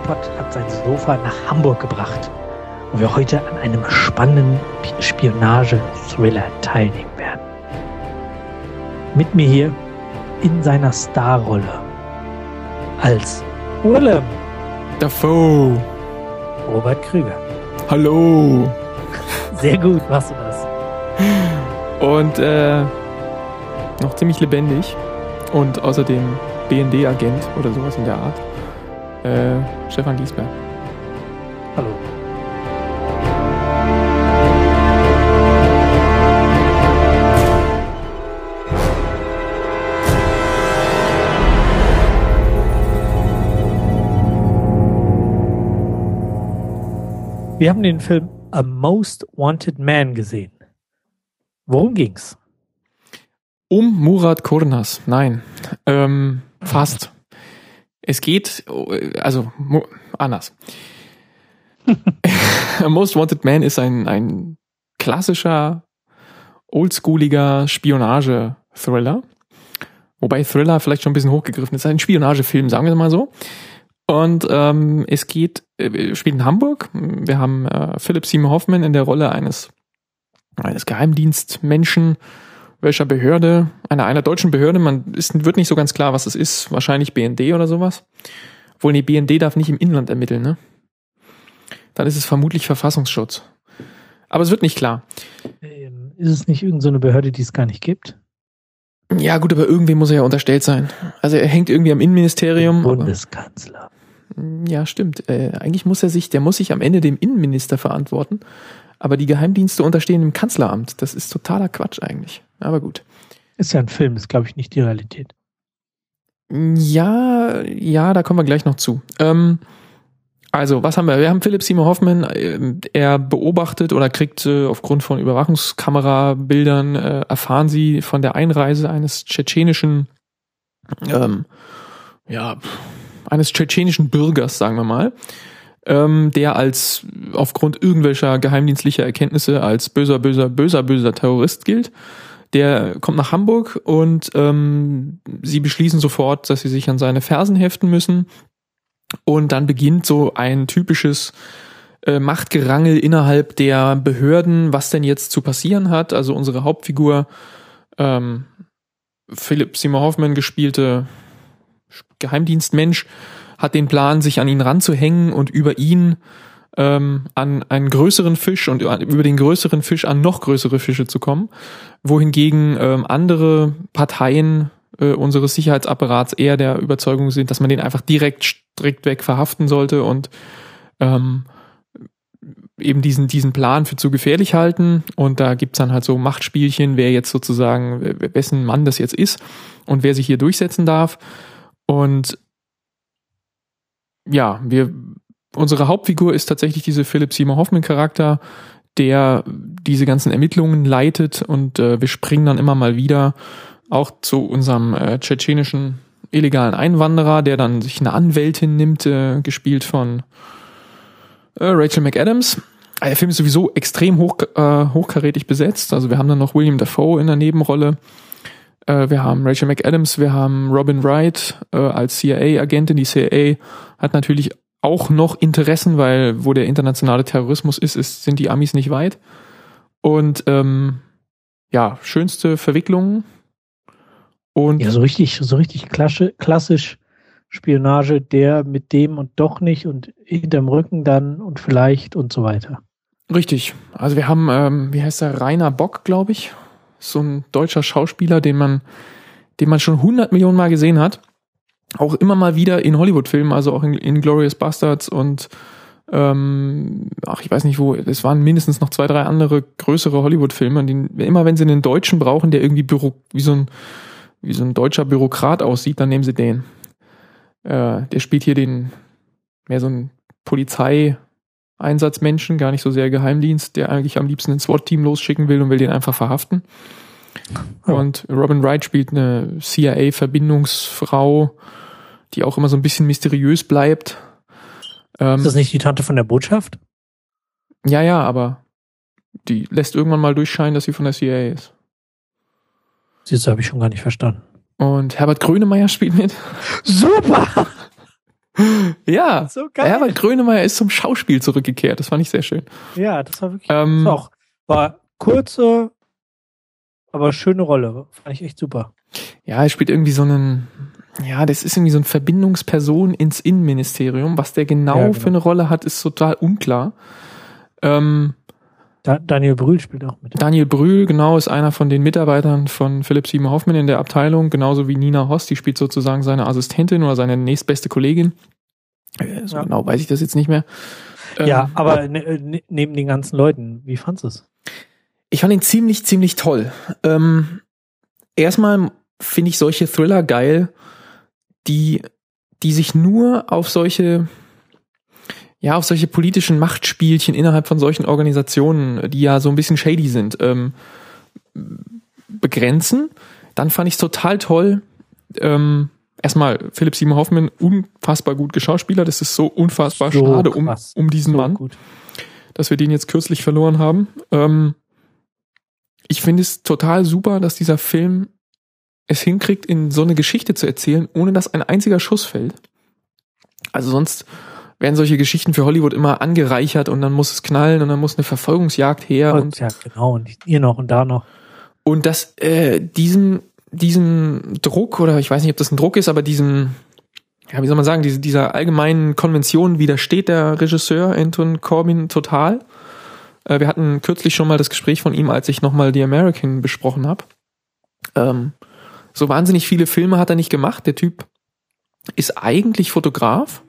Ruppert hat sein Sofa nach Hamburg gebracht, wo wir heute an einem spannenden Spionage-Thriller teilnehmen werden. Mit mir hier in seiner Starrolle als Willem Dafoe, Robert Krüger. Hallo. Sehr gut, machst du das. Und noch ziemlich lebendig und außerdem BND-Agent oder sowas in der Art. Stefan Giesberg. Hallo. Wir haben den Film A Most Wanted Man gesehen. Worum ging's? Um Murat Kurnaz. Nein. Fast. Es geht, also anders. A Most Wanted Man ist ein klassischer, oldschooliger Spionage-Thriller. Wobei Thriller vielleicht schon ein bisschen hochgegriffen ist. Ein Spionagefilm, sagen wir mal so. Und es spielt in Hamburg. Wir haben Philip Seymour Hoffman in der Rolle eines Geheimdienstmenschen, welcher Behörde, einer deutschen Behörde, wird nicht so ganz klar, was es ist, wahrscheinlich BND oder sowas. Obwohl, nee, BND darf nicht im Inland ermitteln, ne? Dann ist es vermutlich Verfassungsschutz. Aber es wird nicht klar. Ist es nicht irgendeine so Behörde, die es gar nicht gibt? Ja gut, aber irgendwem muss er ja unterstellt sein. Also er hängt irgendwie am Innenministerium. Bundeskanzler. Ja, stimmt. Eigentlich muss der muss sich am Ende dem Innenminister verantworten. Aber die Geheimdienste unterstehen dem Kanzleramt. Das ist totaler Quatsch eigentlich. Aber gut. Ist ja ein Film, ist glaube ich nicht die Realität. Ja, da kommen wir gleich noch zu. Also, was haben wir? Wir haben Philip Seymour Hoffman. Er beobachtet oder kriegt aufgrund von Überwachungskamerabildern, erfahren sie von der Einreise eines tschetschenischen Bürgers, sagen wir mal, der aufgrund irgendwelcher geheimdienstlicher Erkenntnisse als böser Terrorist gilt. Der kommt nach Hamburg und sie beschließen sofort, dass sie sich an seine Fersen heften müssen. Und dann beginnt so ein typisches Machtgerangel innerhalb der Behörden, was denn jetzt zu passieren hat. Also unsere Hauptfigur, Philip Seymour Hoffman gespielte Geheimdienstmensch, hat den Plan, sich an ihn ranzuhängen und über ihn an einen größeren Fisch und über den größeren Fisch an noch größere Fische zu kommen, wohingegen andere Parteien unseres Sicherheitsapparats eher der Überzeugung sind, dass man den einfach strikt weg verhaften sollte und eben diesen Plan für zu gefährlich halten. Und da gibt's dann halt so Machtspielchen, wer jetzt sozusagen, wessen Mann das jetzt ist und wer sich hier durchsetzen darf. Und ja, unsere Hauptfigur ist tatsächlich diese Philip Seymour Hoffman Charakter, der diese ganzen Ermittlungen leitet, und wir springen dann immer mal wieder auch zu unserem tschetschenischen illegalen Einwanderer, der dann sich eine Anwältin nimmt, gespielt von Rachel McAdams. Der Film ist sowieso extrem hochkarätig besetzt. Also wir haben dann noch William Dafoe in der Nebenrolle. Wir haben Rachel McAdams, wir haben Robin Wright als CIA-Agentin. Die CIA hat natürlich auch noch Interessen, weil wo der internationale Terrorismus sind die Amis nicht weit. Und schönste Verwicklungen. Und ja, so richtig klassisch Spionage, der mit dem und doch nicht und hinterm Rücken dann und vielleicht und so weiter. Richtig. Also wir haben, wie heißt der, Rainer Bock, glaube ich. So ein deutscher Schauspieler, den man schon 100 Millionen Mal gesehen hat. Auch immer mal wieder in Hollywood-Filmen, also auch in Inglourious Basterds und ich weiß nicht wo, es waren mindestens noch 2, 3 andere größere Hollywood-Filme, immer wenn sie einen Deutschen brauchen, der irgendwie wie so ein deutscher Bürokrat aussieht, dann nehmen sie den. Der spielt hier mehr so ein Polizeieinsatzmenschen, gar nicht so sehr Geheimdienst, der eigentlich am liebsten ein SWAT-Team losschicken will und will den einfach verhaften. Ja. Und Robin Wright spielt eine CIA-Verbindungsfrau, die auch immer so ein bisschen mysteriös bleibt. Ist das nicht die Tante von der Botschaft? Ja, aber die lässt irgendwann mal durchscheinen, dass sie von der CIA ist. Das habe ich schon gar nicht verstanden. Und Herbert Grönemeyer spielt mit. Super! Ja, So geil. Herbert Grönemeyer ist zum Schauspiel zurückgekehrt. Das fand ich sehr schön. Ja, das war wirklich, war kurze, aber schöne Rolle. Fand ich echt super. Ja, er spielt irgendwie das ist irgendwie so eine Verbindungsperson ins Innenministerium. Was der genau für eine Rolle hat, ist total unklar. Daniel Brühl spielt auch mit. Daniel Brühl, genau, ist einer von den Mitarbeitern von Philipp Seymour Hoffman in der Abteilung, genauso wie Nina Hoss, die spielt sozusagen seine Assistentin oder seine nächstbeste Kollegin. Genau weiß ich das jetzt nicht mehr. Ja, aber neben den ganzen Leuten, wie fandst du es? Ich fand ihn ziemlich, ziemlich toll. Erstmal finde ich solche Thriller geil, die sich nur auf solche politischen Machtspielchen innerhalb von solchen Organisationen, die ja so ein bisschen shady sind, begrenzen. Dann fand ich es total toll. Erstmal Philipp Seymour Hoffman, unfassbar gut geschauspielert. Das ist so unfassbar schade um diesen Mann, gut, dass wir den jetzt kürzlich verloren haben. Ich finde es total super, dass dieser Film es hinkriegt, in so eine Geschichte zu erzählen, ohne dass ein einziger Schuss fällt. Also sonst werden solche Geschichten für Hollywood immer angereichert und dann muss es knallen und dann muss eine Verfolgungsjagd her. Und ja, genau, und hier noch und da noch. Und dass diesem Druck, oder ich weiß nicht, ob das ein Druck ist, aber diesem, ja, wie soll man sagen, dieser allgemeinen Konvention widersteht der Regisseur Anton Corbijn total. Wir hatten kürzlich schon mal das Gespräch von ihm, als ich nochmal The American besprochen habe. So wahnsinnig viele Filme hat er nicht gemacht. Der Typ ist eigentlich Fotograf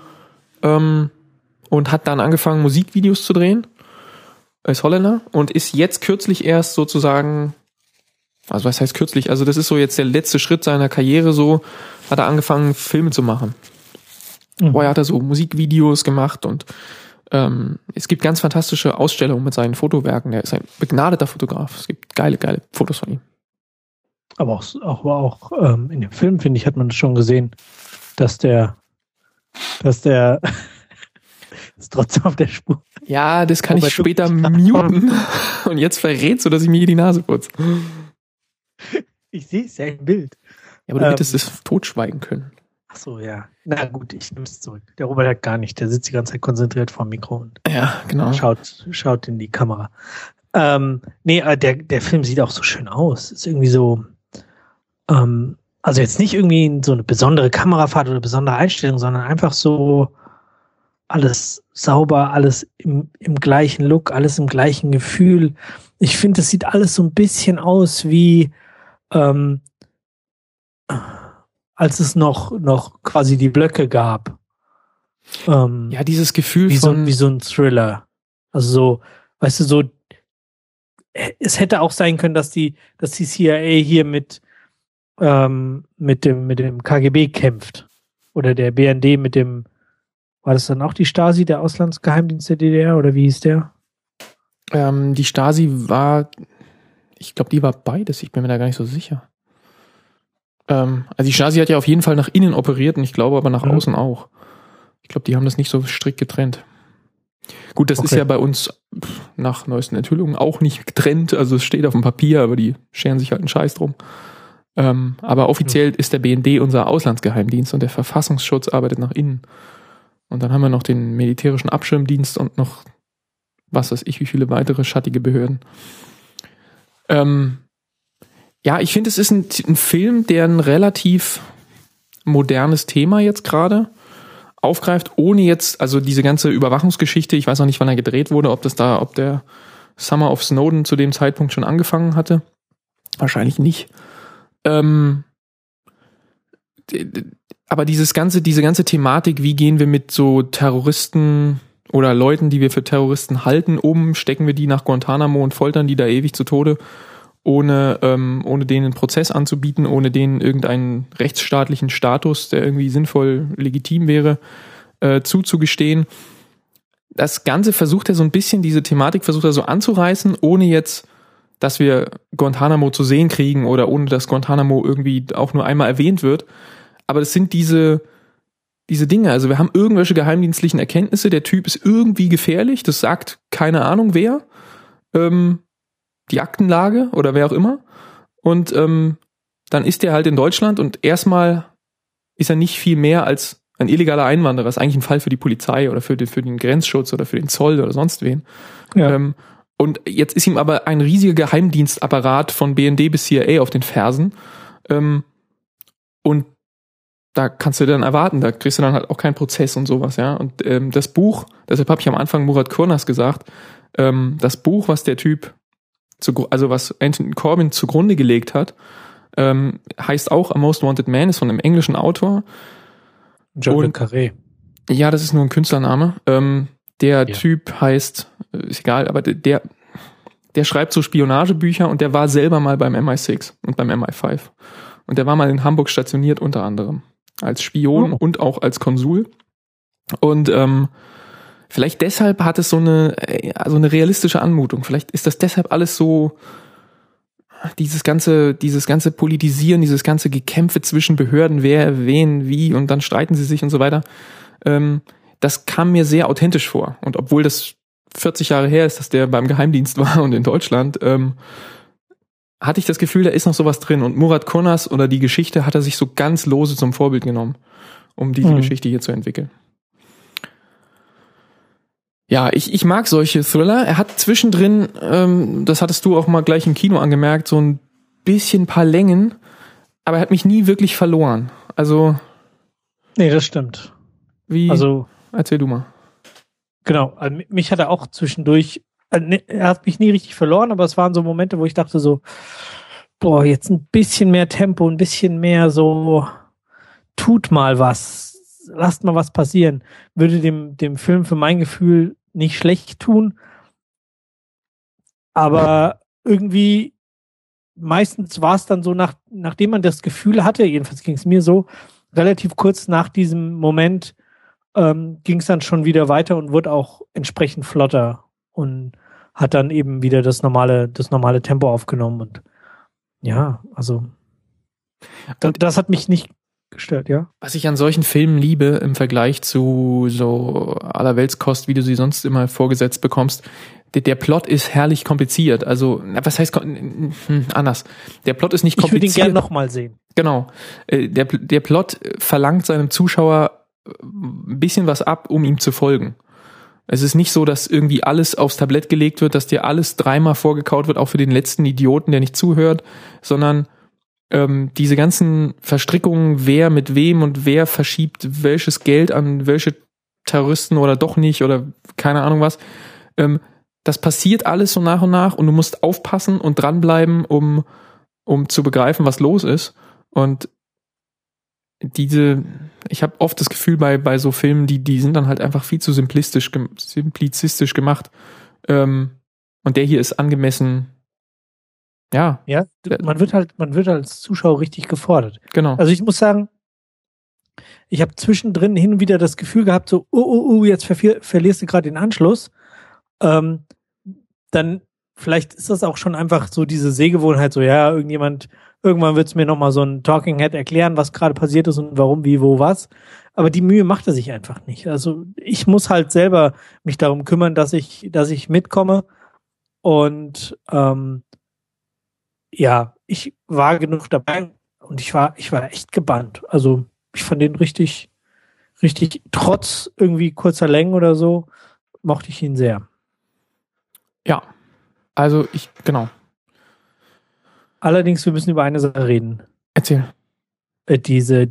und hat dann angefangen, Musikvideos zu drehen. Er ist Holländer und ist jetzt kürzlich erst sozusagen, also was heißt kürzlich, also das ist so jetzt der letzte Schritt seiner Karriere, so hat er angefangen, Filme zu machen. Vorher hat er so Musikvideos gemacht und es gibt ganz fantastische Ausstellungen mit seinen Fotowerken. Er ist ein begnadeter Fotograf. Es gibt geile Fotos von ihm. Aber auch in dem Film, finde ich, hat man das schon gesehen, dass der ist trotzdem auf der Spur. Ja, das kann ich später muten. Und jetzt verrätst du, dass ich mir hier die Nase putze. Ich sehe es ja im Bild. Ja, aber du hättest es totschweigen können. Ach so, ja. Na gut, ich nehme es zurück. Der Robert hat gar nicht. Der sitzt die ganze Zeit konzentriert vor dem Mikro und genau. Schaut in die Kamera. Der Film sieht auch so schön aus. Ist irgendwie so, also jetzt nicht irgendwie so eine besondere Kamerafahrt oder besondere Einstellung, sondern einfach so alles sauber, alles im gleichen Look, alles im gleichen Gefühl. Ich finde, es sieht alles so ein bisschen aus wie als es noch quasi die Blöcke gab. Ja, dieses Gefühl wie so ein Thriller. Also so, weißt du, so es hätte auch sein können, dass die CIA hier mit dem KGB kämpft. Oder der BND mit dem, war das dann auch die Stasi, der Auslandsgeheimdienst der DDR, oder wie hieß der? Die Stasi war, ich glaube, die war beides, ich bin mir da gar nicht so sicher. Also die Stasi hat ja auf jeden Fall nach innen operiert und ich glaube aber nach außen auch. Ich glaube, die haben das nicht so strikt getrennt. Gut, das ist ja bei uns nach neuesten Enthüllungen auch nicht getrennt, also es steht auf dem Papier, aber die scheren sich halt einen Scheiß drum. Aber offiziell ist der BND unser Auslandsgeheimdienst und der Verfassungsschutz arbeitet nach innen. Und dann haben wir noch den militärischen Abschirmdienst und noch, was weiß ich, wie viele weitere schattige Behörden. Ja, ich finde, es ist ein Film, der ein relativ modernes Thema jetzt gerade aufgreift, ohne jetzt, also diese ganze Überwachungsgeschichte, ich weiß noch nicht, wann er gedreht wurde, ob der Summer of Snowden zu dem Zeitpunkt schon angefangen hatte. Wahrscheinlich nicht. Aber diese ganze Thematik, wie gehen wir mit so Terroristen oder Leuten, die wir für Terroristen halten, stecken wir die nach Guantanamo und foltern die da ewig zu Tode, ohne denen einen Prozess anzubieten, ohne denen irgendeinen rechtsstaatlichen Status, der irgendwie sinnvoll legitim wäre, zuzugestehen. Das Ganze versucht er so ein bisschen, diese Thematik versucht er so anzureißen, ohne jetzt, dass wir Guantanamo zu sehen kriegen oder ohne dass Guantanamo irgendwie auch nur einmal erwähnt wird. Aber das sind diese Dinge. Also wir haben irgendwelche geheimdienstlichen Erkenntnisse, der Typ ist irgendwie gefährlich, das sagt keine Ahnung wer, die Aktenlage oder wer auch immer. Und dann ist der halt in Deutschland und erstmal ist er nicht viel mehr als ein illegaler Einwanderer ist eigentlich ein Fall für die Polizei oder für den Grenzschutz oder für den Zoll oder sonst wen. Ja. Und jetzt ist ihm aber ein riesiger Geheimdienstapparat von BND bis CIA auf den Fersen. Und da kannst du dann erwarten, da kriegst du dann halt auch keinen Prozess und sowas, ja. Und das Buch, deshalb habe ich am Anfang Murat Kurnaz gesagt, das Buch, was der Typ, was Anthony Corbin zugrunde gelegt hat, heißt auch A Most Wanted Man, ist von einem englischen Autor. John le Carré. Ja, das ist nur ein Künstlername. Typ heißt, ist egal, aber der schreibt so Spionagebücher und der war selber mal beim MI6 und beim MI5. Und der war mal in Hamburg stationiert, unter anderem. Als Spion und auch als Konsul. Und vielleicht deshalb hat es so eine realistische Anmutung. Vielleicht ist das deshalb alles so, dieses ganze Politisieren, dieses ganze Gekämpfe zwischen Behörden, wer, wen, wie und dann streiten sie sich und so weiter. Das kam mir sehr authentisch vor. Und obwohl das 40 Jahre her ist, dass der beim Geheimdienst war und in Deutschland, hatte ich das Gefühl, da ist noch sowas drin. Und Murat Kurnaz oder die Geschichte hat er sich so ganz lose zum Vorbild genommen, um diese Geschichte hier zu entwickeln. Ja, ich mag solche Thriller. Er hat zwischendrin, das hattest du auch mal gleich im Kino angemerkt, so ein bisschen paar Längen, aber er hat mich nie wirklich verloren. Also. Nee, das stimmt. Erzähl du mal. Genau, also mich hat er auch zwischendurch, er hat mich nie richtig verloren, aber es waren so Momente, wo ich dachte so, boah, jetzt ein bisschen mehr Tempo, ein bisschen mehr so, tut mal was, lasst mal was passieren. Würde dem Film für mein Gefühl nicht schlecht tun, aber irgendwie meistens war es dann so, nachdem man das Gefühl hatte, jedenfalls ging es mir so, relativ kurz nach diesem Moment ging es dann schon wieder weiter und wurde auch entsprechend flotter und hat dann eben wieder das normale Tempo aufgenommen und ja, also das hat mich nicht gestört, ja. Was ich an solchen Filmen liebe im Vergleich zu so Allerweltskost, wie du sie sonst immer vorgesetzt bekommst, der Plot ist herrlich kompliziert. Also, was heißt anders? Der Plot ist nicht kompliziert. Ich würde ihn gerne nochmal sehen. Genau. Der Plot verlangt seinem Zuschauer ein bisschen was ab, um ihm zu folgen. Es ist nicht so, dass irgendwie alles aufs Tablett gelegt wird, dass dir alles dreimal vorgekaut wird, auch für den letzten Idioten, der nicht zuhört, sondern diese ganzen Verstrickungen, wer mit wem und wer verschiebt welches Geld an welche Terroristen oder doch nicht oder keine Ahnung was, das passiert alles so nach und nach und du musst aufpassen und dranbleiben, um zu begreifen, was los ist. Und ich habe oft das Gefühl bei so Filmen, die sind dann halt einfach viel zu simplizistisch gemacht. Und der hier ist angemessen. Ja, man wird als Zuschauer richtig gefordert. Genau. Also ich muss sagen, ich habe zwischendrin hin und wieder das Gefühl gehabt, so, jetzt verlierst du gerade den Anschluss. Dann vielleicht ist das auch schon einfach so diese Sehgewohnheit, so irgendwann wird es mir nochmal so ein Talking Head erklären, was gerade passiert ist und warum, wie, wo, was. Aber die Mühe macht er sich einfach nicht. Also ich muss halt selber mich darum kümmern, dass ich mitkomme und ich war genug dabei und ich war echt gebannt. Also ich fand den richtig, trotz irgendwie kurzer Längen oder so, mochte ich ihn sehr. Ja, also genau. Allerdings, wir müssen über eine Sache reden. Erzähl. Diese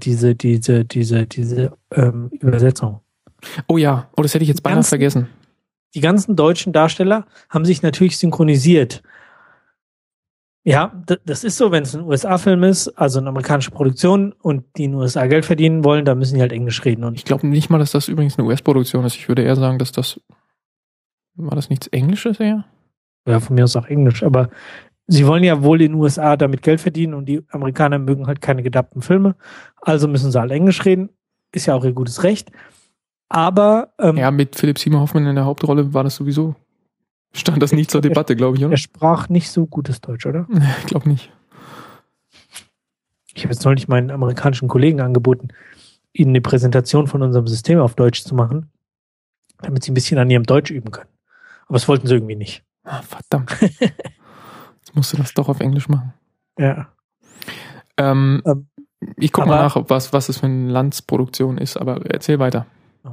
Übersetzung. Oh ja, das hätte ich jetzt beinahe vergessen. Die ganzen deutschen Darsteller haben sich natürlich synchronisiert. Ja, das ist so, wenn es ein USA-Film ist, also eine amerikanische Produktion und die in den USA Geld verdienen wollen, dann müssen die halt Englisch reden. Und ich glaube nicht mal, dass das übrigens eine US-Produktion ist. Ich würde eher sagen, war das nichts Englisches eher? Ja, von mir aus auch Englisch, aber sie wollen ja wohl in den USA damit Geld verdienen und die Amerikaner mögen halt keine gedubbten Filme, also müssen sie halt Englisch reden, ist ja auch ihr gutes Recht, aber mit Philipp Seymour Hoffman in der Hauptrolle war das sowieso, stand das nicht zur Debatte, glaube ich, oder? Er sprach nicht so gutes Deutsch, oder? Ich glaube nicht. Ich habe jetzt neulich meinen amerikanischen Kollegen angeboten, ihnen eine Präsentation von unserem System auf Deutsch zu machen, damit sie ein bisschen an ihrem Deutsch üben können. Aber das wollten sie irgendwie nicht. Ah, verdammt. Jetzt musst du das doch auf Englisch machen. Ja. Ich gucke mal nach, was es für eine Landsproduktion ist, aber erzähl weiter.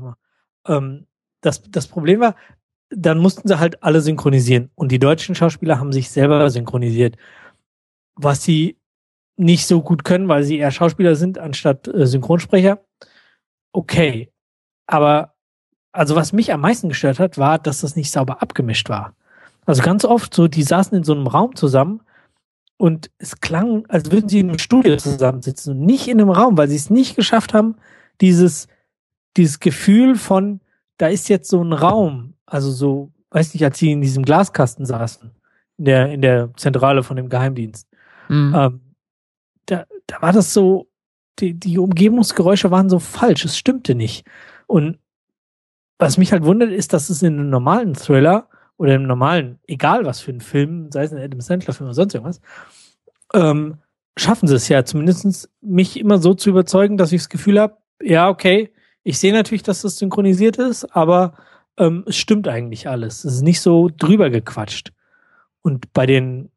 Das Problem war, dann mussten sie halt alle synchronisieren. Und die deutschen Schauspieler haben sich selber synchronisiert. Was sie nicht so gut können, weil sie eher Schauspieler sind, anstatt Synchronsprecher. Okay. Aber, also was mich am meisten gestört hat, war, dass das nicht sauber abgemischt war. Also ganz oft so, die saßen in so einem Raum zusammen und es klang, als würden sie in einem Studio zusammensitzen und nicht in einem Raum, weil sie es nicht geschafft haben, dieses Gefühl von, da ist jetzt so ein Raum, also so, weiß nicht, als sie in diesem Glaskasten saßen, in der Zentrale von dem Geheimdienst. Da war das so, die Umgebungsgeräusche waren so falsch, es stimmte nicht. Und was mich halt wundert, ist, dass es in einem normalen Thriller oder im normalen, egal was für ein Film, sei es ein Adam Sandler-Film oder sonst irgendwas, schaffen sie es ja zumindest, mich immer so zu überzeugen, dass ich das Gefühl habe, ja, okay, ich sehe natürlich, dass das synchronisiert ist, aber es stimmt eigentlich alles. Es ist nicht so drüber gequatscht. Und bei denen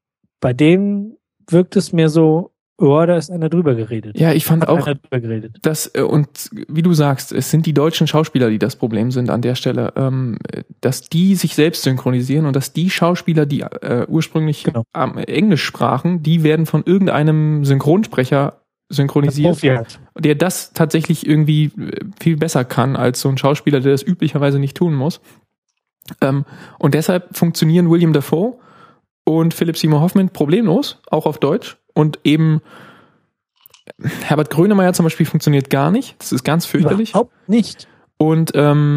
wirkt es mir so, oh, da ist einer drüber geredet. Ja, ich fand auch, dass, und wie du sagst, es sind die deutschen Schauspieler, die das Problem sind an der Stelle, dass die sich selbst synchronisieren und dass die Schauspieler, die ursprünglich Englisch sprachen, die werden von irgendeinem Synchronsprecher synchronisiert, der das tatsächlich irgendwie viel besser kann als so ein Schauspieler, der das üblicherweise nicht tun muss. Und deshalb funktionieren William Dafoe und Philipp Seymour Hoffman problemlos, auch auf Deutsch. Und eben Herbert Grönemeyer zum Beispiel funktioniert gar nicht. Das ist ganz fürchterlich. Überhaupt nicht. Und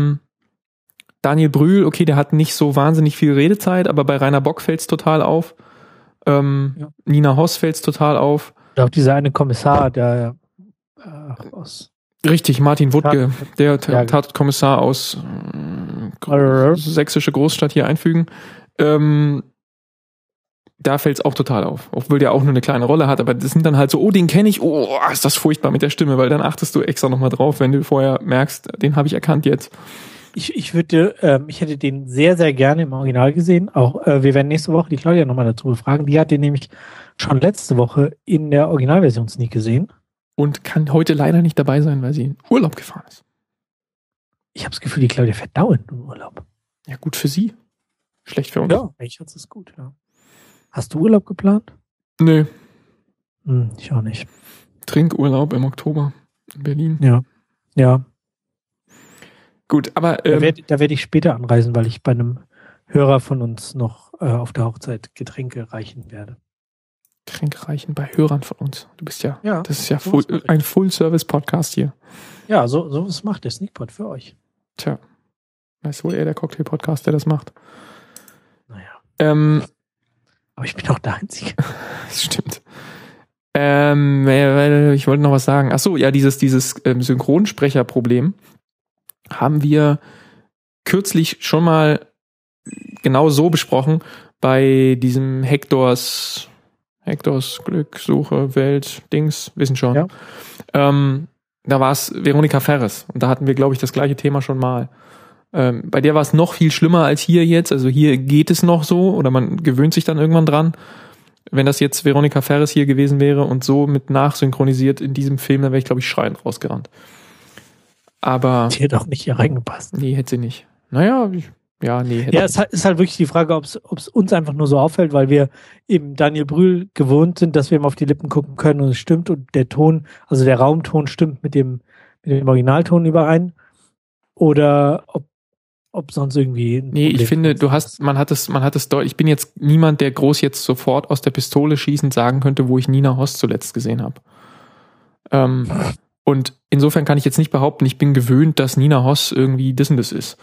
Daniel Brühl, okay, der hat nicht so wahnsinnig viel Redezeit, aber bei Rainer Bock fällt's total auf. Nina Hoss fällt's total auf. Auch dieser eine Kommissar, der aus... Richtig, Martin Wuttke, der Tatkommissar aus sächsische Großstadt hier einfügen. Da fällt's auch total auf. Obwohl der auch nur eine kleine Rolle hat, aber das sind dann halt so, oh, den kenne ich, oh, ist das furchtbar mit der Stimme, weil dann achtest du extra nochmal drauf, wenn du vorher merkst, den habe ich erkannt jetzt. Ich hätte den sehr, sehr gerne im Original gesehen. Auch wir werden nächste Woche die Claudia nochmal dazu befragen. Die hat den nämlich schon letzte Woche in der Originalversion nie gesehen. Und kann heute leider nicht dabei sein, weil sie in Urlaub gefahren ist. Ich habe das Gefühl, die Claudia fährt dauernd in Urlaub. Ja, gut für sie. Schlecht für uns. Ja, eigentlich ist es gut, ja. Hast du Urlaub geplant? Nö. Ich auch nicht. Trinkurlaub im Oktober in Berlin. Ja. Gut, aber... Da werd ich später anreisen, weil ich bei einem Hörer von uns noch auf der Hochzeit Getränke reichen werde. Getränke reichen bei Hörern von uns. Du bist ja das ist ja ein Full-Service-Podcast hier. Ja, sowas macht der Sneakpot für euch. Tja. Das ist wohl eher der Cocktail-Podcast, der das macht. Naja. Aber ich bin auch der Einzige. Das stimmt. Ich wollte noch was sagen. Ach so, ja, dieses Synchronsprecherproblem haben wir kürzlich schon mal genau so besprochen bei diesem Hektors Glück, Suche, Welt, Dings, wissen schon. Ja. Da war es Veronika Ferres und da hatten wir, glaube ich, das gleiche Thema schon mal. Bei der war es noch viel schlimmer als hier jetzt. Also hier geht es noch so oder man gewöhnt sich dann irgendwann dran. Wenn das jetzt Veronika Ferres hier gewesen wäre und so mit nachsynchronisiert in diesem Film, dann wäre ich, glaube ich, schreiend rausgerannt. Aber... Die hätte auch nicht hier reingepasst. Nee, hätte sie nicht. Naja, es ist halt wirklich die Frage, ob es uns einfach nur so auffällt, weil wir eben Daniel Brühl gewohnt sind, dass wir ihm auf die Lippen gucken können und es stimmt und der Ton, also der Raumton stimmt mit dem Originalton überein. Oder ob sonst irgendwie... Nee, ich finde, man hat es deutlich. Ich bin jetzt niemand, der groß jetzt sofort aus der Pistole schießend sagen könnte, wo ich Nina Hoss zuletzt gesehen habe. Und insofern kann ich jetzt nicht behaupten, ich bin gewöhnt, dass Nina Hoss irgendwie das und das ist.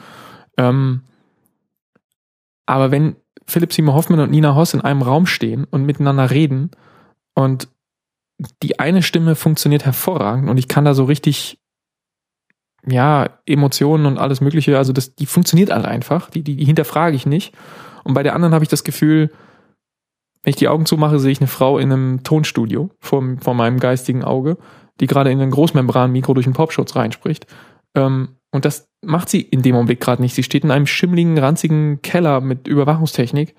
Aber wenn Philipp Seymour Hoffman und Nina Hoss in einem Raum stehen und miteinander reden und die eine Stimme funktioniert hervorragend und ich kann da so richtig Emotionen und alles Mögliche, also die funktioniert halt einfach, die hinterfrage ich nicht. Und bei der anderen habe ich das Gefühl, wenn ich die Augen zumache, sehe ich eine Frau in einem Tonstudio vor meinem geistigen Auge, die gerade in ein Großmembran-Mikro durch einen Popschutz reinspricht. Und das macht sie in dem Augenblick gerade nicht. Sie steht in einem schimmligen, ranzigen Keller mit Überwachungstechnik.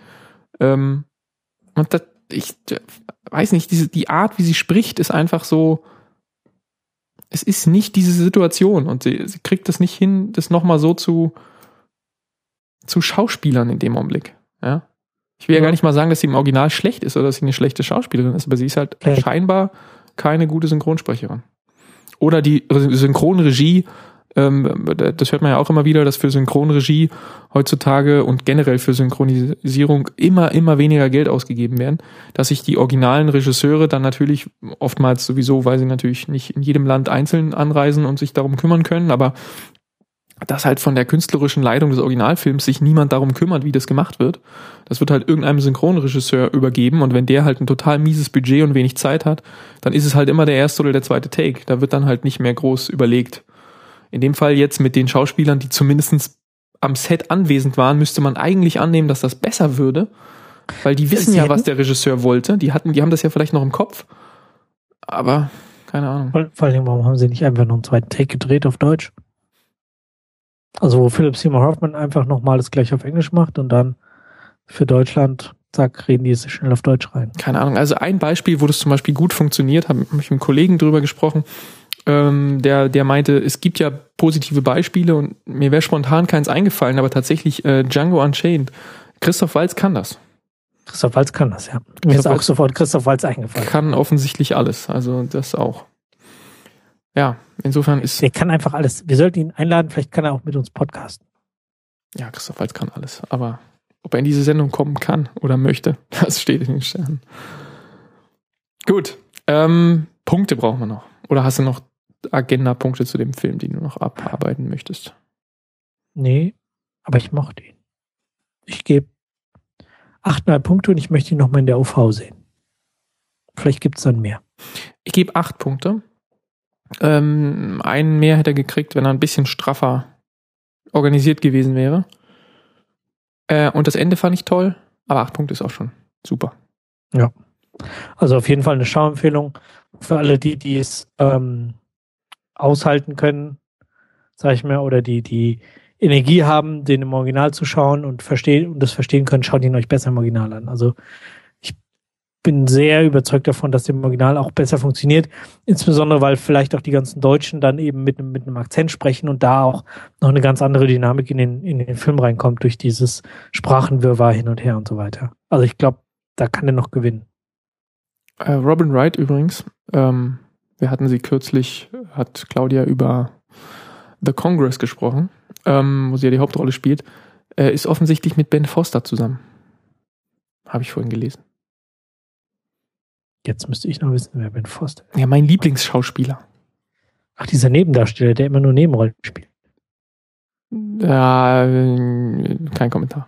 Und ich weiß nicht, die Art, wie sie spricht, ist einfach so Es ist nicht diese Situation und sie kriegt das nicht hin, das nochmal so zu Schauspielern in dem Augenblick. Ja? Ich will ja gar nicht mal sagen, dass sie im Original schlecht ist oder dass sie eine schlechte Schauspielerin ist, aber sie ist halt scheinbar keine gute Synchronsprecherin. Oder die Synchronregie, das hört man ja auch immer wieder, dass für Synchronregie heutzutage und generell für Synchronisierung immer weniger Geld ausgegeben werden, dass sich die originalen Regisseure dann natürlich oftmals sowieso, weil sie natürlich nicht in jedem Land einzeln anreisen und sich darum kümmern können, aber dass halt von der künstlerischen Leitung des Originalfilms sich niemand darum kümmert, wie das gemacht wird. Das wird halt irgendeinem Synchronregisseur übergeben und wenn der halt ein total mieses Budget und wenig Zeit hat, dann ist es halt immer der erste oder der zweite Take. Da wird dann halt nicht mehr groß überlegt. In dem Fall jetzt mit den Schauspielern, die zumindest am Set anwesend waren, müsste man eigentlich annehmen, dass das besser würde, weil die wissen ja, was der Regisseur wollte. Die haben das ja vielleicht noch im Kopf, aber keine Ahnung. Vor allem, warum haben sie nicht einfach noch einen zweiten Take gedreht auf Deutsch? Also wo Philip Seymour Hoffman einfach nochmal das gleiche auf Englisch macht und dann für Deutschland, zack, reden die es schnell auf Deutsch rein. Keine Ahnung, also ein Beispiel, wo das zum Beispiel gut funktioniert, habe ich mit einem Kollegen drüber gesprochen, der meinte, es gibt ja positive Beispiele und mir wäre spontan keins eingefallen, aber tatsächlich Django Unchained. Christoph Waltz kann das. Christoph Waltz kann das, ja. Mir ist auch sofort Christoph Waltz eingefallen. Kann offensichtlich alles, also das auch. Ja, insofern ist... Der kann einfach alles. Wir sollten ihn einladen, vielleicht kann er auch mit uns podcasten. Ja, Christoph Waltz kann alles, aber ob er in diese Sendung kommen kann oder möchte, das steht in den Sternen. Gut, Punkte brauchen wir noch. Oder hast du noch Agenda-Punkte zu dem Film, die du noch abarbeiten möchtest? Nee, aber ich mochte ihn. Ich gebe 8,5 Punkte und ich möchte ihn nochmal in der OV sehen. Vielleicht gibt es dann mehr. Ich gebe 8 Punkte. Einen mehr hätte er gekriegt, wenn er ein bisschen straffer organisiert gewesen wäre. Und das Ende fand ich toll, aber 8 Punkte ist auch schon super. Ja. Also auf jeden Fall eine Schauempfehlung für alle, die es aushalten können, sag ich mal, oder die Energie haben, den im Original zu schauen und das verstehen können, schaut ihn euch besser im Original an. Also ich bin sehr überzeugt davon, dass der im Original auch besser funktioniert, insbesondere weil vielleicht auch die ganzen Deutschen dann eben mit einem Akzent sprechen und da auch noch eine ganz andere Dynamik in den Film reinkommt durch dieses Sprachenwirrwarr hin und her und so weiter. Also ich glaube, da kann er noch gewinnen. Robin Wright übrigens, wir hatten sie kürzlich, hat Claudia über The Congress gesprochen, wo sie ja die Hauptrolle spielt, ist offensichtlich mit Ben Foster zusammen. Habe ich vorhin gelesen. Jetzt müsste ich noch wissen, wer Ben Foster ist. Ja, mein Lieblingsschauspieler. Ach, dieser Nebendarsteller, der immer nur Nebenrollen spielt. Ja, kein Kommentar.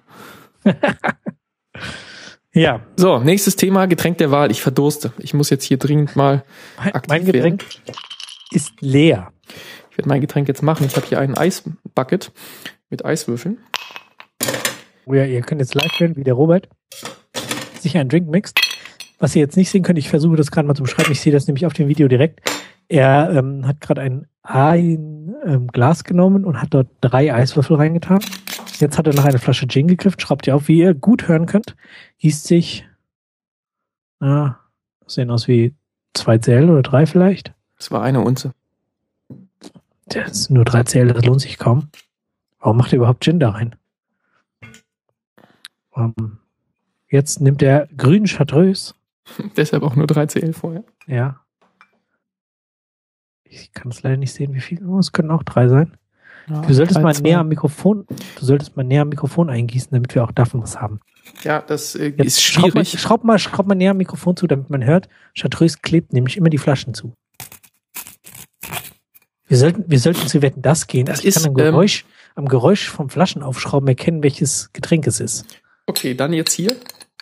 Ja. So, nächstes Thema, Getränk der Wahl. Ich verdurste. Ich muss jetzt hier dringend mal aktiv Mein Getränk werden. ist leer. Ich werde mein Getränk jetzt machen. Ich habe hier einen Eisbucket mit Eiswürfeln. Oh ja, ihr könnt jetzt live hören, wie der Robert sich einen Drink mixt. Was ihr jetzt nicht sehen könnt, ich versuche das gerade mal zu beschreiben. Ich sehe das nämlich auf dem Video direkt. Er hat gerade ein Glas genommen und hat dort 3 Eiswürfel reingetan. Jetzt hat er nach einer Flasche Gin gegriffen, schraubt die auf, wie ihr gut hören könnt. Gießt sich, sehen aus wie 2 CL oder 3 vielleicht. Das war eine Unze. Das ist nur 3 CL, das lohnt sich kaum. Warum macht er überhaupt Gin da rein? Jetzt nimmt er grünen Chartreuse. Deshalb auch nur 3 CL vorher. Ja. Ich kann es leider nicht sehen, wie viel. Es können auch 3 sein. Ja, du solltest 3, mal 2. näher am Mikrofon eingießen, damit wir auch davon was haben. Ja, das ist schwierig. Schraub mal näher am Mikrofon zu, damit man hört. Chartreuse klebt nämlich immer die Flaschen zu. Wir sollten zu Wetten, das gehen. Das ich kann am Geräusch vom Flaschenaufschrauben erkennen, welches Getränk es ist. Okay, dann jetzt hier.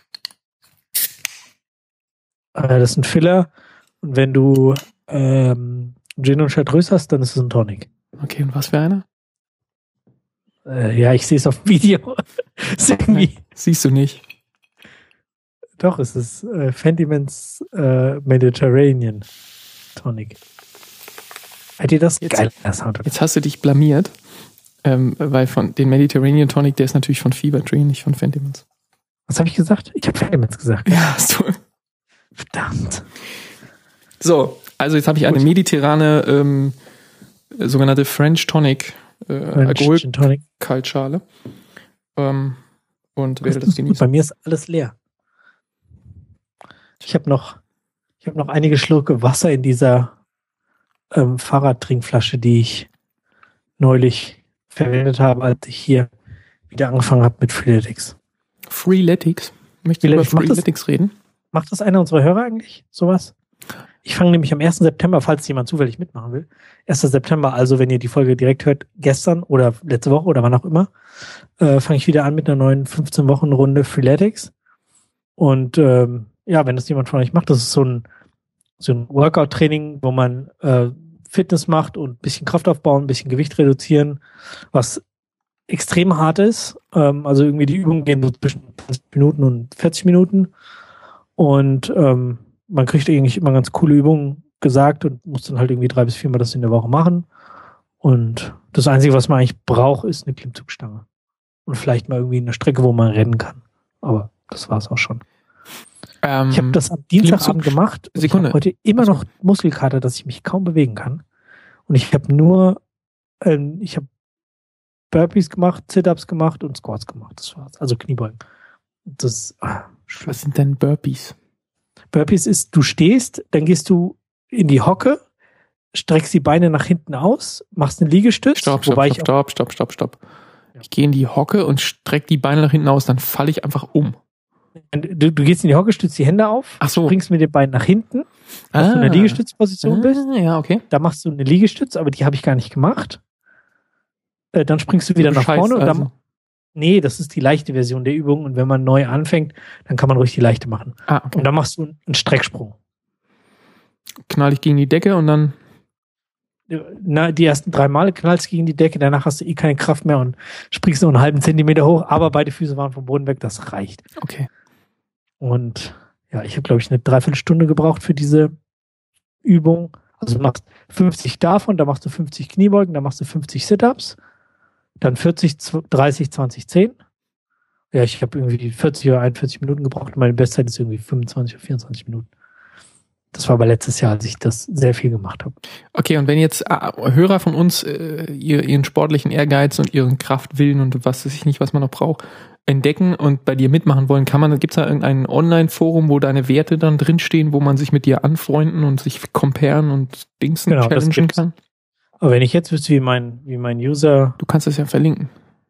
Das ist ein Filler. Und wenn du Gin und Chartreuse hast, dann ist es ein Tonic. Okay, und was für einer? Ja, ich sehe es auf dem Video. Siehst du nicht. Doch, es ist Fentimans Mediterranean Tonic. Hört ihr das? Jetzt, geil. Jetzt hast du dich blamiert, weil von den Mediterranean Tonic, der ist natürlich von Fever Tree, nicht von Fentimans. Was habe ich gesagt? Ich habe Fentimans gesagt. Ja, hast du. Verdammt. So, also jetzt habe ich eine mediterrane, sogenannte French Tonic Alkohol-Kaltschale und werde das genießen. Bei mir ist alles leer. Ich habe noch einige Schlucke Wasser in dieser Fahrradtrinkflasche, die ich neulich verwendet habe, als ich hier wieder angefangen habe mit Freeletics. Freeletics? Möchtest du über Freeletics reden? Macht das einer unserer Hörer eigentlich, sowas? Ich fange nämlich am 1. September, falls jemand zufällig mitmachen will, 1. September, also wenn ihr die Folge direkt hört, gestern oder letzte Woche oder wann auch immer, fange ich wieder an mit einer neuen 15-Wochen-Runde Freeletics. Und wenn das jemand von euch macht, das ist so ein Workout-Training, wo man Fitness macht und ein bisschen Kraft aufbauen, ein bisschen Gewicht reduzieren, was extrem hart ist. Also irgendwie die Übungen gehen so zwischen 20 Minuten und 40 Minuten. Und man kriegt eigentlich immer ganz coole Übungen gesagt und muss dann halt irgendwie 3 bis 4 Mal das in der Woche machen. Und das Einzige, was man eigentlich braucht, ist eine Klimmzugstange. Und vielleicht mal irgendwie eine Strecke, wo man rennen kann. Aber das war's auch schon. Ich habe das am Dienstagabend gemacht. Und ich habe heute immer noch Muskelkater, dass ich mich kaum bewegen kann. Und ich habe ich habe Burpees gemacht, Sit-Ups gemacht und Squats gemacht. Das war's. Also Kniebeugen. Was sind denn Burpees? Burpees ist, du stehst, dann gehst du in die Hocke, streckst die Beine nach hinten aus, machst einen Liegestütz. Stopp. Ich gehe in die Hocke und strecke die Beine nach hinten aus, dann falle ich einfach um. Du gehst in die Hocke, stützt die Hände auf, springst mit den Beinen nach hinten, dass du in der Liegestützposition bist. Ja, okay. Da machst du eine Liegestütz, aber die habe ich gar nicht gemacht. Dann springst du wieder nach vorne und dann. Nee, das ist die leichte Version der Übung und wenn man neu anfängt, dann kann man ruhig die leichte machen. Okay. Und dann machst du einen Strecksprung. Knall ich gegen die Decke und dann? Die ersten 3 Male knallst du gegen die Decke, danach hast du keine Kraft mehr und springst noch einen halben Zentimeter hoch, aber beide Füße waren vom Boden weg, das reicht. Okay. Und ja, ich habe, glaube ich, eine Dreiviertelstunde gebraucht für diese Übung. Also du machst 50 davon, dann machst du 50 Kniebeugen, dann machst du 50 Sit-Ups, dann 40, 30, 20, 10. Ja, ich habe irgendwie 40 oder 41 Minuten gebraucht. Meine Bestzeit ist irgendwie 25 oder 24 Minuten. Das war aber letztes Jahr, als ich das sehr viel gemacht habe. Okay, und wenn jetzt Hörer von uns ihren sportlichen Ehrgeiz und ihren Kraftwillen und was weiß ich nicht, was man noch braucht, entdecken und bei dir mitmachen wollen, gibt's da irgendein Online-Forum, wo deine Werte dann drinstehen, wo man sich mit dir anfreunden und sich comparen und challengen kann? Aber wenn ich jetzt wüsste, wie mein User... Du kannst das ja verlinken.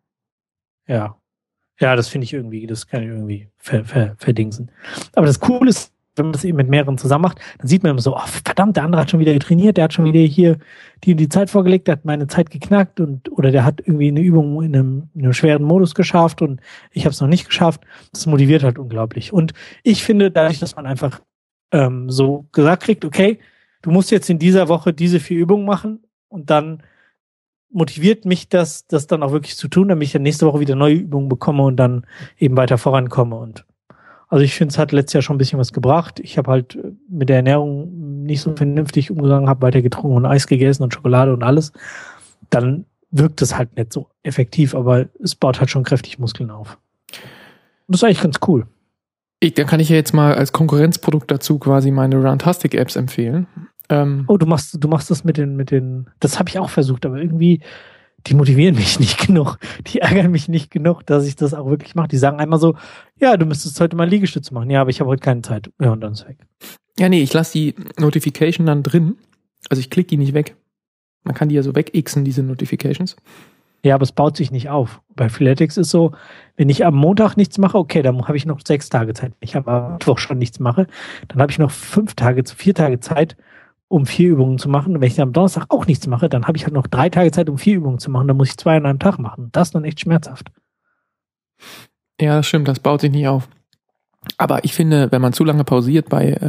Ja. Ja, das finde ich irgendwie, das kann ich irgendwie verdingsen. Aber das Coole ist, wenn man das eben mit mehreren zusammen macht, dann sieht man immer so, verdammt, der andere hat schon wieder trainiert, der hat schon wieder hier die Zeit vorgelegt, der hat meine Zeit geknackt oder der hat irgendwie eine Übung in einem schweren Modus geschafft und ich habe es noch nicht geschafft. Das motiviert halt unglaublich. Und ich finde, dadurch, dass man einfach so gesagt kriegt, okay, du musst jetzt in dieser Woche diese 4 Übungen machen und dann motiviert mich das dann auch wirklich zu tun, damit ich dann nächste Woche wieder neue Übungen bekomme und dann eben weiter vorankomme. Und also ich finde, es hat letztes Jahr schon ein bisschen was gebracht. Ich habe halt mit der Ernährung nicht so vernünftig umgegangen, habe weiter getrunken und Eis gegessen und Schokolade und alles. Dann wirkt es halt nicht so effektiv, aber es baut halt schon kräftig Muskeln auf. Und das ist eigentlich ganz cool. Dann kann ich ja jetzt mal als Konkurrenzprodukt dazu quasi meine Runtastic-Apps empfehlen. Du machst das mit den, das habe ich auch versucht, aber irgendwie, die motivieren mich nicht genug. Die ärgern mich nicht genug, dass ich das auch wirklich mache. Die sagen einmal so, ja, du müsstest heute mal Liegestütze machen. Ja, aber ich habe heute keine Zeit. Ja, und dann ist weg. Ja, nee, ich lasse die Notification dann drin. Also ich klicke die nicht weg. Man kann die ja so wegixen, diese Notifications. Ja, aber es baut sich nicht auf. Bei Freeletics ist so, wenn ich am Montag nichts mache, okay, dann habe ich noch 6 Tage Zeit. Wenn ich am Mittwoch schon nichts mache, dann habe ich noch 4 Tage Zeit, um 4 Übungen zu machen. Und wenn ich dann am Donnerstag auch nichts mache, dann habe ich halt noch 3 Tage Zeit, um 4 Übungen zu machen. Dann muss ich 2 an einem Tag machen. Das ist dann echt schmerzhaft. Ja, das stimmt. Das baut sich nicht auf. Aber ich finde, wenn man zu lange pausiert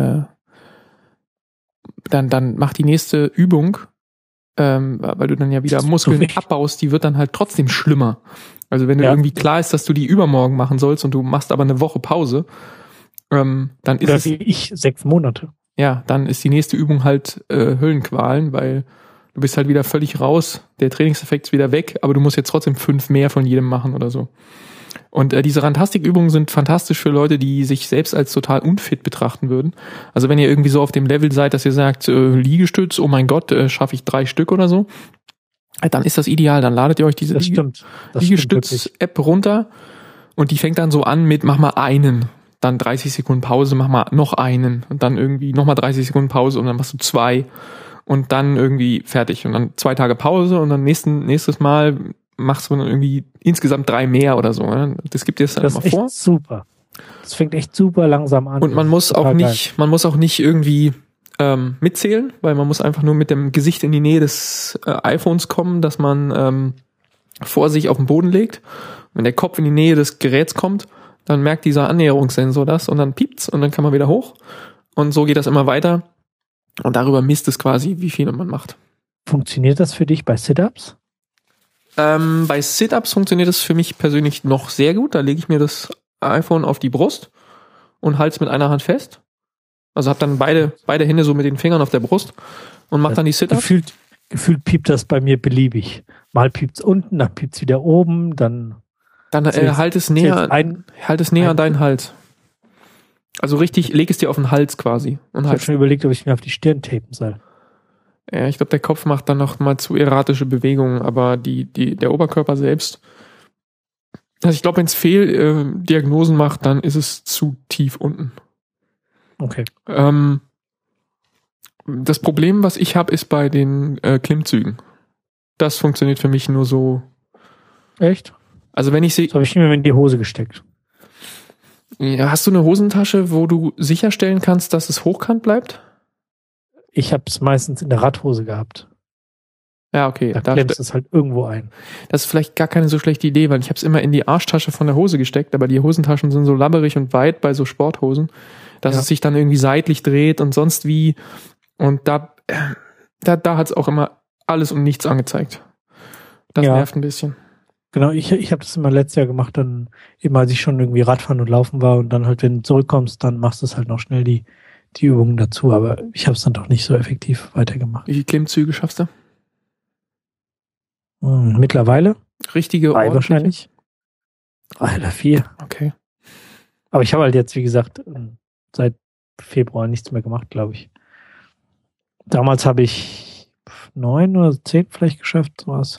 dann macht die nächste Übung, weil du dann ja wieder Muskeln abbaust, die wird dann halt trotzdem schlimmer. Also wenn du irgendwie klar ist, dass du die übermorgen machen sollst und du machst aber eine Woche Pause, dann ist es... Wie ich 6 Monate. Ja, dann ist die nächste Übung halt Höllenqualen, weil du bist halt wieder völlig raus, der Trainingseffekt ist wieder weg, aber du musst jetzt trotzdem 5 mehr von jedem machen oder so. Und diese Rantastikübungen sind fantastisch für Leute, die sich selbst als total unfit betrachten würden. Also wenn ihr irgendwie so auf dem Level seid, dass ihr sagt, Liegestütz, oh mein Gott, schaffe ich 3 Stück oder so, dann ist das ideal. Dann ladet ihr euch diese Liegestütz-App runter und die fängt dann so an mit, mach mal einen, dann 30 Sekunden Pause, mach mal noch einen und dann irgendwie nochmal 30 Sekunden Pause und dann machst du 2 und dann irgendwie fertig und dann 2 Tage Pause und dann nächstes Mal machst du dann irgendwie insgesamt 3 mehr oder so. Ne? Das gibt dir dann immer vor. Das ist super. Das fängt echt super langsam an. Und man muss auch nicht irgendwie mitzählen, weil man muss einfach nur mit dem Gesicht in die Nähe des iPhones kommen, dass man vor sich auf den Boden legt. Wenn der Kopf in die Nähe des Geräts kommt, dann merkt dieser Annäherungssensor das und dann piept's und dann kann man wieder hoch. Und so geht das immer weiter. Und darüber misst es quasi, wie viel man macht. Funktioniert das für dich bei Sit-Ups? Bei Sit-Ups funktioniert das für mich persönlich noch sehr gut. Da lege ich mir das iPhone auf die Brust und halte es mit einer Hand fest. Also habe dann beide Hände so mit den Fingern auf der Brust und mache dann die Sit-Ups. Gefühlt piept das bei mir beliebig. Mal piept's unten, dann piept's wieder oben, dann halt es näher an deinen Hals. Also richtig, leg es dir auf den Hals quasi. Und ich habe schon überlegt, ob ich mir auf die Stirn tapen soll. Ja, ich glaube, der Kopf macht dann noch mal zu erratische Bewegungen, aber der Oberkörper selbst. Also ich glaube, wenn es Fehldiagnosen macht, dann ist es zu tief unten. Okay. Das Problem, was ich habe, ist bei den Klimmzügen. Das funktioniert für mich nur so. Echt? Also wenn ich sehe. Das habe ich mir in die Hose gesteckt. Ja, hast du eine Hosentasche, wo du sicherstellen kannst, dass es hochkant bleibt? Ich habe es meistens in der Radhose gehabt. Ja, okay. Da klemmst du es halt irgendwo ein. Das ist vielleicht gar keine so schlechte Idee, weil ich habe es immer in die Arschtasche von der Hose gesteckt, aber die Hosentaschen sind so labberig und weit bei so Sporthosen, dass es sich dann irgendwie seitlich dreht und sonst wie. Und da hat es auch immer alles und nichts angezeigt. Das nervt ein bisschen. Genau, ich habe das immer letztes Jahr gemacht, dann eben als ich schon irgendwie Radfahren und Laufen war und dann halt, wenn du zurückkommst, dann machst du es halt noch schnell die Übungen dazu, aber ich habe es dann doch nicht so effektiv weitergemacht. Wie viele Klimmzüge schaffst du? Mittlerweile? Richtige 3 wahrscheinlich. 3 oder 4. Okay. Aber ich habe halt jetzt, wie gesagt, seit Februar nichts mehr gemacht, glaube ich. Damals habe ich 9 oder 10 vielleicht geschafft, sowas.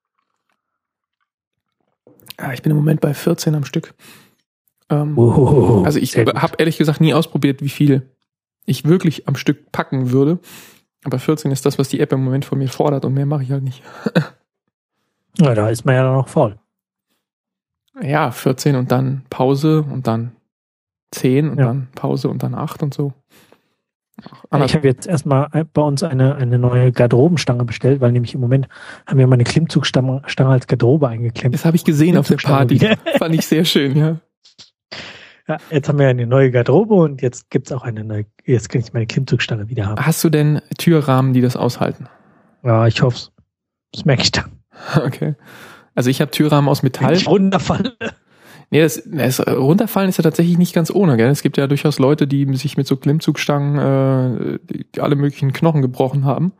Ja, ich bin im Moment bei 14 am Stück. Also ich habe ehrlich gesagt nie ausprobiert, wie viel ich wirklich am Stück packen würde. Aber 14 ist das, was die App im Moment von mir fordert und mehr mache ich halt nicht. Ja, da ist man ja dann noch faul. Ja, 14 und dann Pause und dann 10 und dann Pause und dann 8 und so. Ich habe jetzt erstmal bei uns eine neue Garderobenstange bestellt, weil nämlich im Moment haben wir meine Klimmzugstange als Garderobe eingeklemmt. Das habe ich gesehen auf der Party. Fand ich sehr schön, ja. Ja, jetzt haben wir eine neue Garderobe und jetzt gibt's auch jetzt kann ich meine Klimmzugstange wieder haben. Hast du denn Türrahmen, die das aushalten? Ja, ich hoffe es. Das merke ich dann. Okay. Also ich habe Türrahmen aus Metall. Wenn ich runterfalle. Nee, das Runterfallen ist ja tatsächlich nicht ganz ohne, gell? Es gibt ja durchaus Leute, die sich mit so Klimmzugstangen alle möglichen Knochen gebrochen haben.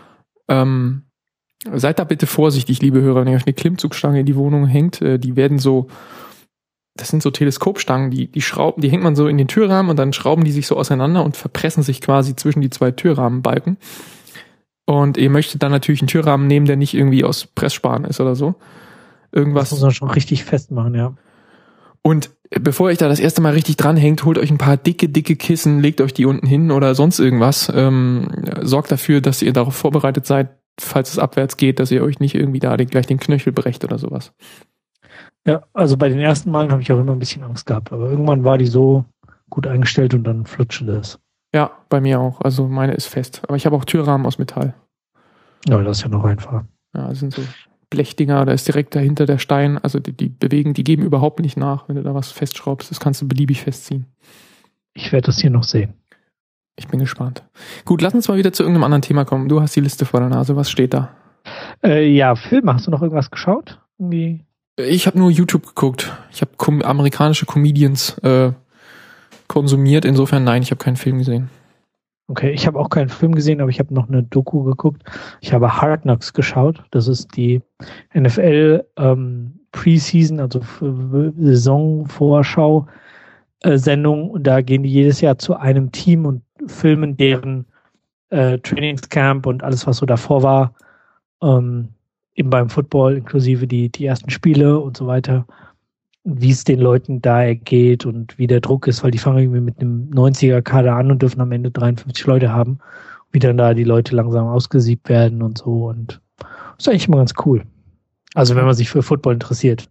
Seid da bitte vorsichtig, liebe Hörer, wenn ihr euch eine Klimmzugstange in die Wohnung hängt, die werden so, das sind so Teleskopstangen, die hängt man so in den Türrahmen und dann schrauben die sich so auseinander und verpressen sich quasi zwischen die 2 Türrahmenbalken. Und ihr möchtet dann natürlich einen Türrahmen nehmen, der nicht irgendwie aus Pressspan ist oder so. Irgendwas. Das muss man schon richtig festmachen, ja. Und bevor ihr euch da das erste Mal richtig dranhängt, holt euch ein paar dicke Kissen, legt euch die unten hin oder sonst irgendwas. Sorgt dafür, dass ihr darauf vorbereitet seid, falls es abwärts geht, dass ihr euch nicht irgendwie da gleich den Knöchel brecht oder sowas. Ja, also bei den ersten Malen habe ich auch immer ein bisschen Angst gehabt, aber irgendwann war die so gut eingestellt und dann flutschte das. Ja, bei mir auch. Also meine ist fest. Aber ich habe auch Türrahmen aus Metall. Ja, das ist ja noch einfacher. Ja, das sind so Blechdinger, da ist direkt dahinter der Stein. Also die geben überhaupt nicht nach, wenn du da was festschraubst. Das kannst du beliebig festziehen. Ich werde das hier noch sehen. Ich bin gespannt. Gut, lass uns mal wieder zu irgendeinem anderen Thema kommen. Du hast die Liste vor der Nase. Was steht da? Ja, Filme. Hast du noch irgendwas geschaut? Irgendwie? Ich habe nur YouTube geguckt. Ich habe amerikanische Comedians konsumiert. Insofern nein, ich habe keinen Film gesehen. Okay, ich habe auch keinen Film gesehen, aber ich habe noch eine Doku geguckt. Ich habe Hard Knocks geschaut. Das ist die NFL Preseason, also Saisonvorschau Sendung. Und da gehen die jedes Jahr zu einem Team und filmen deren Trainingscamp und alles, was so davor war. Eben beim Football, inklusive die ersten Spiele und so weiter. Wie es den Leuten da ergeht und wie der Druck ist, weil die fangen irgendwie mit einem 90er-Kader an und dürfen am Ende 53 Leute haben, wie dann da die Leute langsam ausgesiebt werden und so. Und das ist eigentlich immer ganz cool. Also wenn man sich für Football interessiert.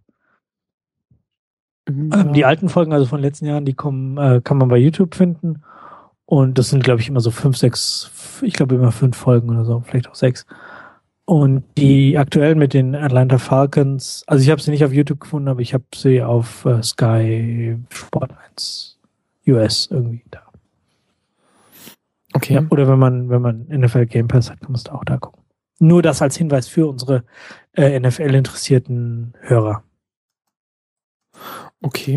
Ja. Die alten Folgen, also von den letzten Jahren, die kommen, kann man bei YouTube finden. Und das sind, glaube ich, immer so 5 Folgen oder so, vielleicht auch 6. Und die aktuell mit den Atlanta Falcons, also ich habe sie nicht auf YouTube gefunden, aber ich habe sie auf Sky Sport 1 US irgendwie da. Okay. Ja, oder wenn man NFL Game Pass hat, kann man es auch da gucken. Nur das als Hinweis für unsere NFL-interessierten Hörer. Okay.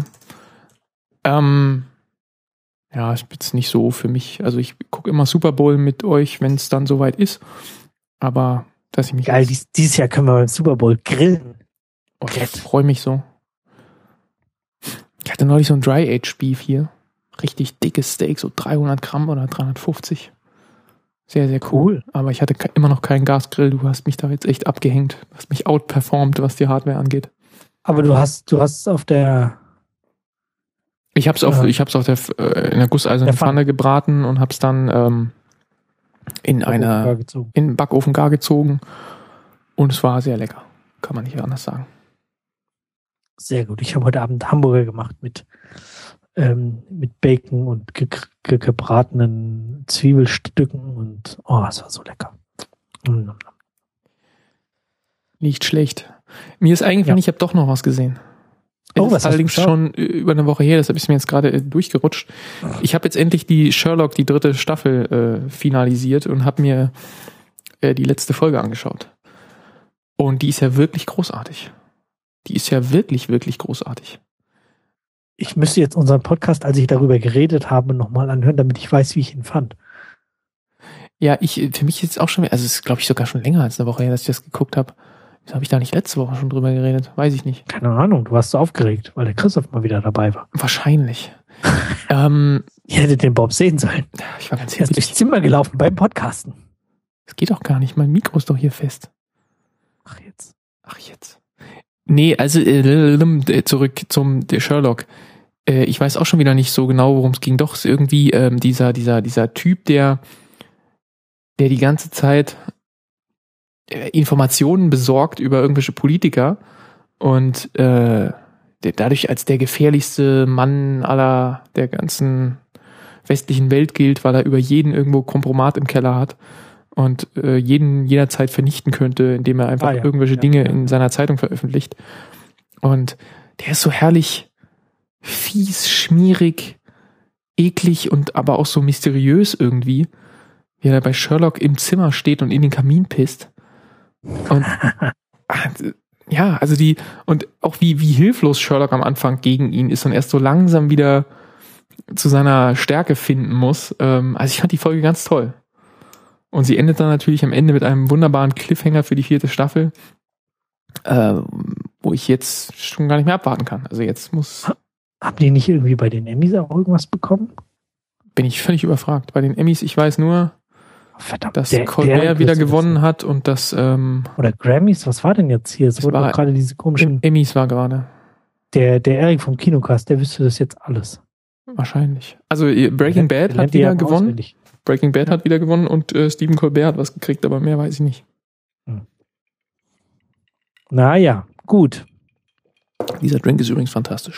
Ja, ist jetzt nicht so für mich. Also ich gucke immer Super Bowl mit euch, wenn es dann soweit ist. Aber dass ich mich... Geil, dieses Jahr können wir beim Super Bowl grillen. Oh, ich freue mich so. Ich hatte neulich so ein Dry-Age-Beef hier. Richtig dickes Steak, so 300 Gramm oder 350. Sehr, sehr cool. Aber ich hatte immer noch keinen Gasgrill. Du hast mich da jetzt echt abgehängt. Du hast mich outperformed, was die Hardware angeht. Aber du hast es auf der... Ich hab's in der gusseisernen Pfanne gebraten und hab's dann in den Backofen gar gezogen. Und es war sehr lecker. Kann man nicht anders sagen. Sehr gut. Ich habe heute Abend Hamburger gemacht mit Bacon und gebratenen Zwiebelstücken und es war so lecker. Nicht schlecht. Mir ist eingefallen, ich habe doch noch was gesehen. Es ist allerdings schon über eine Woche her, deshalb ist mir jetzt gerade durchgerutscht. Ich habe jetzt endlich die Sherlock, die 3. Staffel finalisiert und habe mir die letzte Folge angeschaut. Und die ist ja wirklich großartig. Die ist ja wirklich, wirklich großartig. Ich müsste jetzt unseren Podcast, als ich darüber geredet habe, nochmal anhören, damit ich weiß, wie ich ihn fand. Ja, für mich ist es auch schon, also es ist, glaube ich, sogar schon länger als eine Woche her, dass ich das geguckt habe. Wieso habe ich da nicht letzte Woche schon drüber geredet? Weiß ich nicht. Keine Ahnung, du warst so aufgeregt, weil der Christoph mal wieder dabei war. Wahrscheinlich. Ihr hättet den Bob sehen sollen. Ich war ganz Er ist durchs Zimmer gelaufen beim Podcasten. Das geht doch gar nicht, mein Mikro ist doch hier fest. Ach jetzt. Nee, also zurück zum Sherlock. Ich weiß auch schon wieder nicht so genau, worum es ging. Doch, ist irgendwie dieser Typ, der die ganze Zeit Informationen besorgt über irgendwelche Politiker und dadurch als der gefährlichste Mann aller der ganzen westlichen Welt gilt, weil er über jeden irgendwo Kompromat im Keller hat und jeden jederzeit vernichten könnte, indem er einfach irgendwelche Dinge in seiner Zeitung veröffentlicht. Und der ist so herrlich fies, schmierig, eklig und aber auch so mysteriös irgendwie, wie er bei Sherlock im Zimmer steht und in den Kamin pisst. Und ja, also und auch wie hilflos Sherlock am Anfang gegen ihn ist und erst so langsam wieder zu seiner Stärke finden muss. Also ich fand die Folge ganz toll. Und sie endet dann natürlich am Ende mit einem wunderbaren Cliffhanger für die 4. Staffel, wo ich jetzt schon gar nicht mehr abwarten kann. Also jetzt muss... Haben die nicht irgendwie bei den Emmys auch irgendwas bekommen? Bin ich völlig überfragt. Bei den Emmys, ich weiß nur, verdammt, dass Colbert wieder gewonnen hat und dass... oder Grammys, was war denn jetzt hier? Es wurden auch gerade diese komischen... Emmys war gerade. Der Erik vom Kinocast, der wüsste das jetzt alles. Wahrscheinlich. Also Breaking Bad hat wieder gewonnen. Auswendig. Breaking Bad hat wieder gewonnen und Stephen Colbert hat was gekriegt, aber mehr weiß ich nicht. Naja, gut. Dieser Drink ist übrigens fantastisch.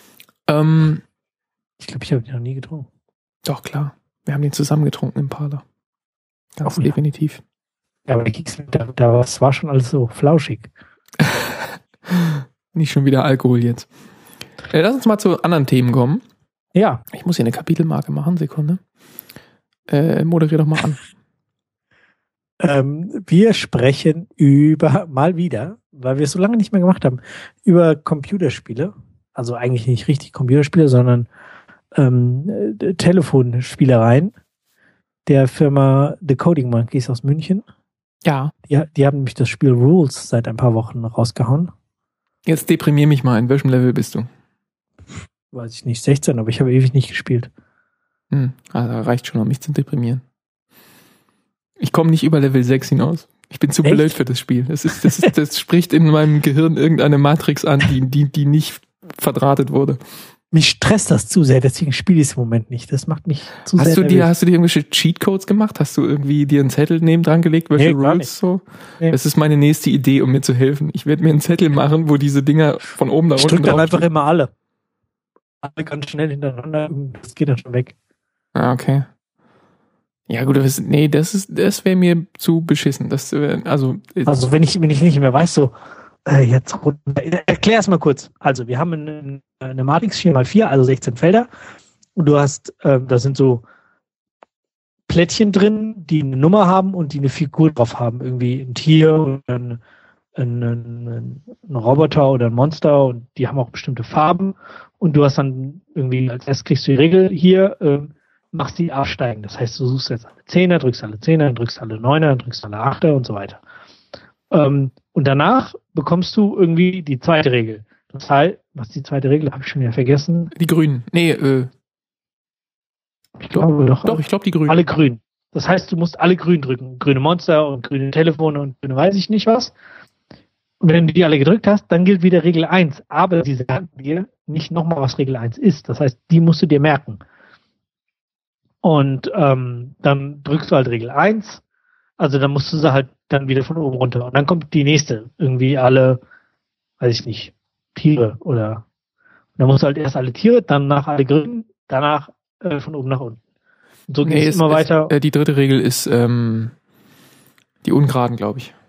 Ich glaube, ich habe den noch nie getrunken. Doch, klar. Wir haben den zusammen getrunken im Parler. Ganz definitiv. Ja, aber das war schon alles so flauschig. Nicht schon wieder Alkohol jetzt. Lass uns mal zu anderen Themen kommen. Ja. Ich muss hier eine Kapitelmarke machen, Sekunde. Moderier doch mal an. Wir sprechen mal wieder, weil wir es so lange nicht mehr gemacht haben, über Computerspiele. Also eigentlich nicht richtig Computerspiele, sondern Telefonspielereien, der Firma The Coding Monkeys aus München. Ja. Die haben nämlich das Spiel Rules seit ein paar Wochen rausgehauen. Jetzt deprimier mich mal. In welchem Level bist du? Weiß ich nicht, 16, aber ich habe ewig nicht gespielt. Also reicht schon, um mich zu deprimieren. Ich komme nicht über Level 6 hinaus. Ich bin zu Echt? blöd für das Spiel. Das spricht in meinem Gehirn irgendeine Matrix an, die nicht verdrahtet wurde. Mich stresst das zu sehr, deswegen spiele ich es im Moment nicht. Das macht mich zu sehr nervös. Hast du dir irgendwelche Cheatcodes gemacht? Hast du irgendwie dir einen Zettel neben dran gelegt, welche Nee, gar Rules nicht. so? Nee. Das ist meine nächste Idee, um mir zu helfen. Ich werde mir einen Zettel machen, wo diese Dinger von oben nach Ich unten drücke dann drauf einfach immer alle. Alle ganz schnell hintereinander, das geht dann schon weg. Ah, okay. Ja gut, das wäre mir zu beschissen. Also wenn ich nicht mehr weiß, so jetzt runter. Erklär es mal kurz. Also wir haben eine Matrix 4x4, also 16 Felder. Und du hast, da sind so Plättchen drin, die eine Nummer haben und die eine Figur drauf haben. Irgendwie ein Tier oder ein Roboter oder ein Monster und die haben auch bestimmte Farben. Und du hast dann irgendwie, als erstes kriegst du die Regel hier, machst die absteigen. Das heißt, du suchst jetzt alle Zehner, drückst alle Zehner, drückst alle Neuner, drückst alle Achter und so weiter. Und danach bekommst du irgendwie die zweite Regel. Das heißt, was ist die zweite Regel? Habe ich schon wieder vergessen. Die Grünen. Ich glaube doch. Ich glaube die Grünen. Alle grün. Das heißt, du musst alle grün drücken. Grüne Monster und grüne Telefone und grüne weiß ich nicht was. Und wenn du die alle gedrückt hast, dann gilt wieder Regel 1. Aber sie sagen dir nicht nochmal, was Regel 1 ist. Das heißt, die musst du dir merken. Und dann drückst du halt Regel 1. Also dann musst du sie halt dann wieder von oben runter. Und dann kommt die nächste. Irgendwie alle, weiß ich nicht, Tiere oder. Und dann musst du halt erst alle Tiere, danach alle Grünen, danach von oben nach unten. Und so geht es immer weiter. Die dritte Regel ist die Ungeraden, glaube ich.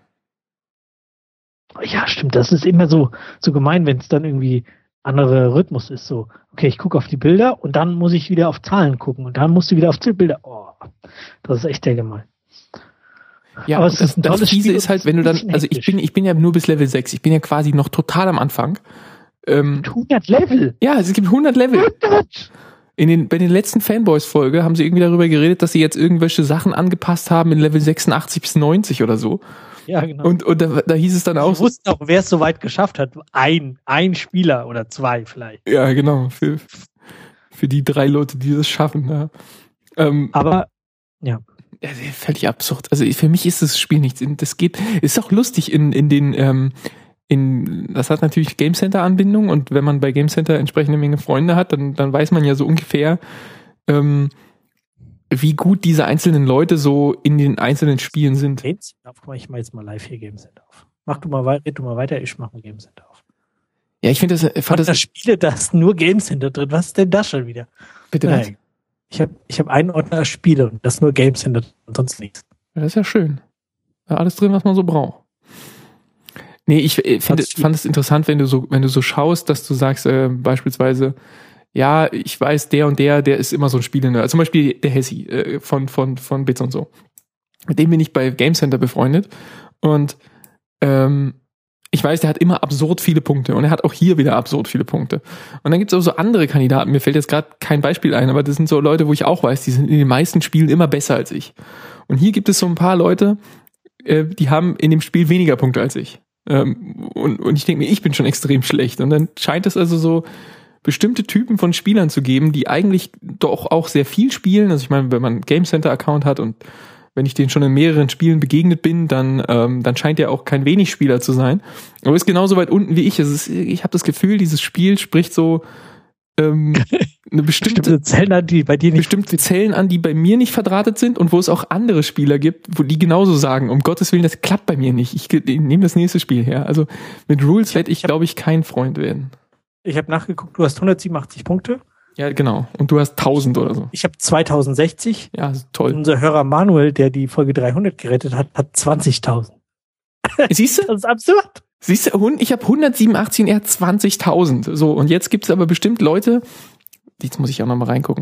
Ja, stimmt. Das ist immer so gemein, wenn es dann irgendwie andere Rhythmus ist. So, okay, ich gucke auf die Bilder und dann muss ich wieder auf Zahlen gucken und dann musst du wieder auf Bilder. Oh, das ist echt sehr gemein. Ja, aber es ist ein tolles das Fiese Spiel ist halt, wenn du dann, also ich bin ja nur bis Level 6. Ich bin ja quasi noch total am Anfang. 100 Level? Ja, es gibt 100 Level. Bei den letzten Fanboys-Folge haben sie irgendwie darüber geredet, dass sie jetzt irgendwelche Sachen angepasst haben in Level 86 bis 90 oder so. Ja, genau. Und da hieß es dann auch. Sie wussten auch, wer es so weit geschafft hat. Ein Spieler oder zwei vielleicht. Ja, genau. Für die 3 Leute, die das schaffen. Ja. Aber, ja. Völlig absurd. Also für mich ist das Spiel nichts. Ist auch lustig das hat natürlich Game Center Anbindung und wenn man bei Game Center entsprechende Menge Freunde hat, dann weiß man ja so ungefähr, wie gut diese einzelnen Leute so in den einzelnen Spielen sind. Guck mal, ich mache jetzt mal live hier Game Center auf. Red du mal weiter, ich mache ein Game Center auf. Ja, ich finde das Spiele, da ist nur Game Center drin. Was ist denn das schon wieder? Bitte was? Ich hab einen Ordner Spiele und das ist nur Game Center und sonst nichts. Ja, das ist ja schön. Da alles drin, was man so braucht. Nee, ich fand es interessant, wenn du so schaust, dass du sagst, beispielsweise, ja, ich weiß, der und der ist immer so ein Spieler. Zum Beispiel der Hessi von Bits und so. Mit dem bin ich bei Game Center befreundet und ich weiß, der hat immer absurd viele Punkte und er hat auch hier wieder absurd viele Punkte. Und dann gibt es auch so andere Kandidaten, mir fällt jetzt gerade kein Beispiel ein, aber das sind so Leute, wo ich auch weiß, die sind in den meisten Spielen immer besser als ich. Und hier gibt es so ein paar Leute, die haben in dem Spiel weniger Punkte als ich. Und ich denke mir, ich bin schon extrem schlecht. Und dann scheint es also so bestimmte Typen von Spielern zu geben, die eigentlich doch auch sehr viel spielen. Also ich meine, wenn man einen Game Center Account hat und wenn ich denen schon in mehreren Spielen begegnet bin, dann scheint der auch kein wenig Spieler zu sein. Aber ist genauso weit unten wie ich. Ich habe das Gefühl, dieses Spiel spricht so eine bestimmte Zellen an, die bei dir nicht Zellen an, die bei mir nicht verdrahtet sind und wo es auch andere Spieler gibt, wo die genauso sagen, um Gottes Willen, das klappt bei mir nicht. Ich nehme das nächste Spiel her. Also mit Rules werde ich, glaube ich, kein Freund werden. Ich habe nachgeguckt, du hast 187 Punkte. Ja, genau. Und du hast 1000 oder so. Ich habe 2060. Ja, toll. Unser Hörer Manuel, der die Folge 300 gerettet hat, hat 20.000. Siehst du? Das ist absurd. Siehst du, ich habe 187 und er hat 20.000. So, und jetzt gibt es aber bestimmt Leute, jetzt muss ich auch noch mal reingucken,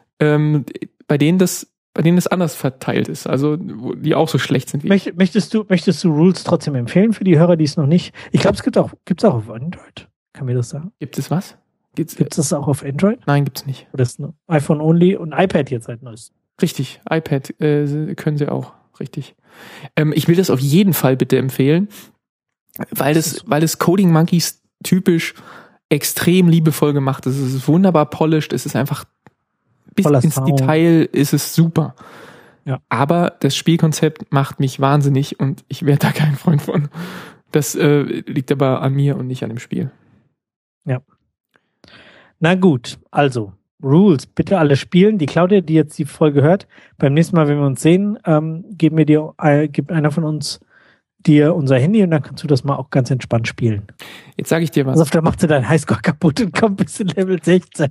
bei denen das anders verteilt ist. Also, die auch so schlecht sind wie ich. Möchtest du Rules trotzdem empfehlen für die Hörer, die es noch nicht? Ich glaube, gibt's auch auf Android. Kann mir das sagen? Gibt es was? Gibt's das auch auf Android? Nein, gibt's nicht. Oder ist es nur iPhone only und iPad jetzt seit neuestem? Richtig, iPad können sie auch, richtig. Ich will das auf jeden Fall bitte empfehlen, weil es Coding Monkeys typisch extrem liebevoll gemacht ist. Es ist wunderbar polished, es ist einfach bis ins Detail ist es super. Ja. Aber das Spielkonzept macht mich wahnsinnig und ich werde da kein Freund von. Das liegt aber an mir und nicht an dem Spiel. Ja. Na gut, also Rules, bitte alle spielen. Die Claudia, die jetzt die Folge hört, beim nächsten Mal, wenn wir uns sehen, gibt einer von uns dir unser Handy und dann kannst du das mal auch ganz entspannt spielen. Jetzt sage ich dir was. Also, da macht sie deinen Highscore kaputt und kommt bis zu Level 16.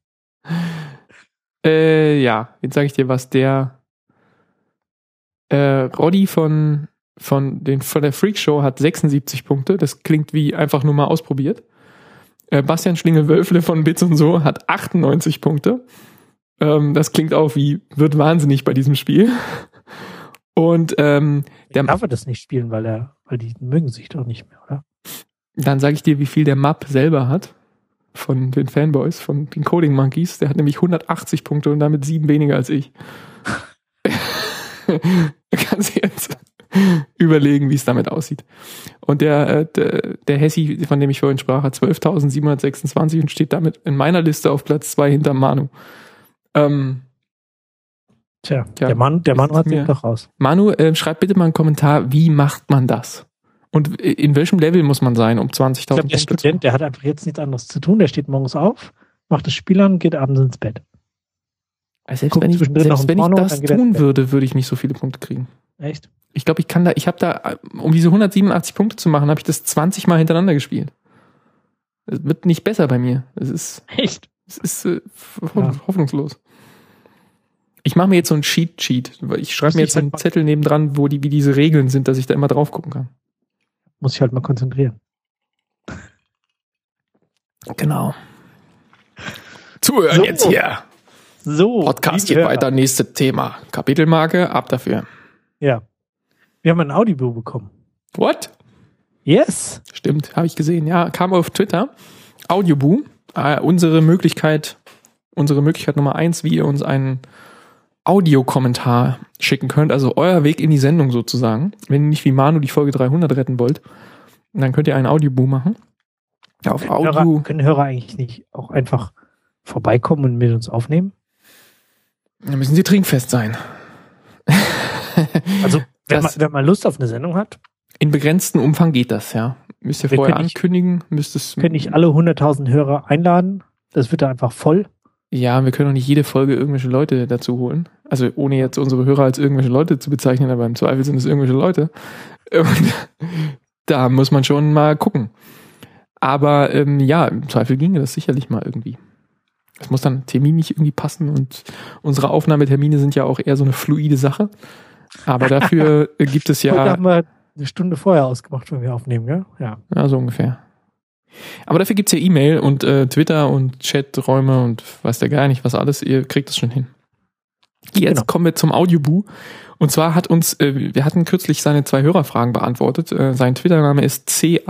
Ja, jetzt sage ich dir was. Der Roddy von der Freak Show hat 76 Punkte. Das klingt wie einfach nur mal ausprobiert. Bastian Schlingel-Wölfle von Bits und so hat 98 Punkte. Das klingt auch wie, wird wahnsinnig bei diesem Spiel. Und der darf er das nicht spielen, weil die mögen sich doch nicht mehr, oder? Dann sage ich dir, wie viel der Map selber hat von den Fanboys, von den Coding Monkeys. Der hat nämlich 180 Punkte und damit 7 weniger als ich. Du kannst jetzt überlegen, wie es damit aussieht. Und der Hessi, von dem ich vorhin sprach, hat 12.726 und steht damit in meiner Liste auf Platz 2 hinter Manu. Tja, der Mann hat sich doch raus. Manu, schreib bitte mal einen Kommentar, wie macht man das? Und in welchem Level muss man sein, um 20.000 Ich glaube, der Student, der hat einfach jetzt nichts anderes zu tun. Der steht morgens auf, macht das Spiel an, geht abends ins Bett. Also selbst wenn ich das tun würde, würde ich nicht so viele Punkte kriegen. Echt? Ich glaube, ich habe da, um diese 187 Punkte zu machen, habe ich das 20 Mal hintereinander gespielt. Es wird nicht besser bei mir. Es ist hoffnungslos. Ich mache mir jetzt so ein Cheat, weil ich schreibe mir jetzt einen Zettel nebendran, wie diese Regeln sind, dass ich da immer drauf gucken kann. Muss ich halt mal konzentrieren. Genau. Zuhören so, jetzt hier. So. Podcast geht weiter, nächstes Thema. Kapitelmarke, ab dafür. Ja. Wir haben ein Audiobuch bekommen. What? Yes. Stimmt, habe ich gesehen. Ja, kam auf Twitter. Audiobuch. Unsere Möglichkeit Nummer 1, wie ihr uns einen Audiokommentar schicken könnt. Also euer Weg in die Sendung sozusagen. Wenn ihr nicht wie Manu die Folge 300 retten wollt, dann könnt ihr ein Audiobuch machen. Auf Können Hörer eigentlich nicht auch einfach vorbeikommen und mit uns aufnehmen? Dann müssen sie trinkfest sein. Also, wenn man Lust auf eine Sendung hat? In begrenztem Umfang geht das, ja. Müsst ihr vorher ankündigen. Können nicht alle 100.000 Hörer einladen? Das wird da einfach voll. Ja, wir können auch nicht jede Folge irgendwelche Leute dazu holen. Also ohne jetzt unsere Hörer als irgendwelche Leute zu bezeichnen, aber im Zweifel sind es irgendwelche Leute. Und da muss man schon mal gucken. Aber ja, im Zweifel ginge das sicherlich mal irgendwie. Es muss dann terminlich irgendwie passen und unsere Aufnahmetermine sind ja auch eher so eine fluide Sache. Aber dafür gibt es ja... Heute haben wir eine Stunde vorher ausgemacht, wenn wir aufnehmen, gell? Ja, so ungefähr. Aber dafür gibt's ja E-Mail und Twitter und Chaträume und weiß der gar nicht was alles. Ihr kriegt das schon hin. Jetzt kommen wir zum Audiobuch. Und zwar hat uns, wir hatten kürzlich seine 2 Hörerfragen beantwortet. Sein Twitter-Name ist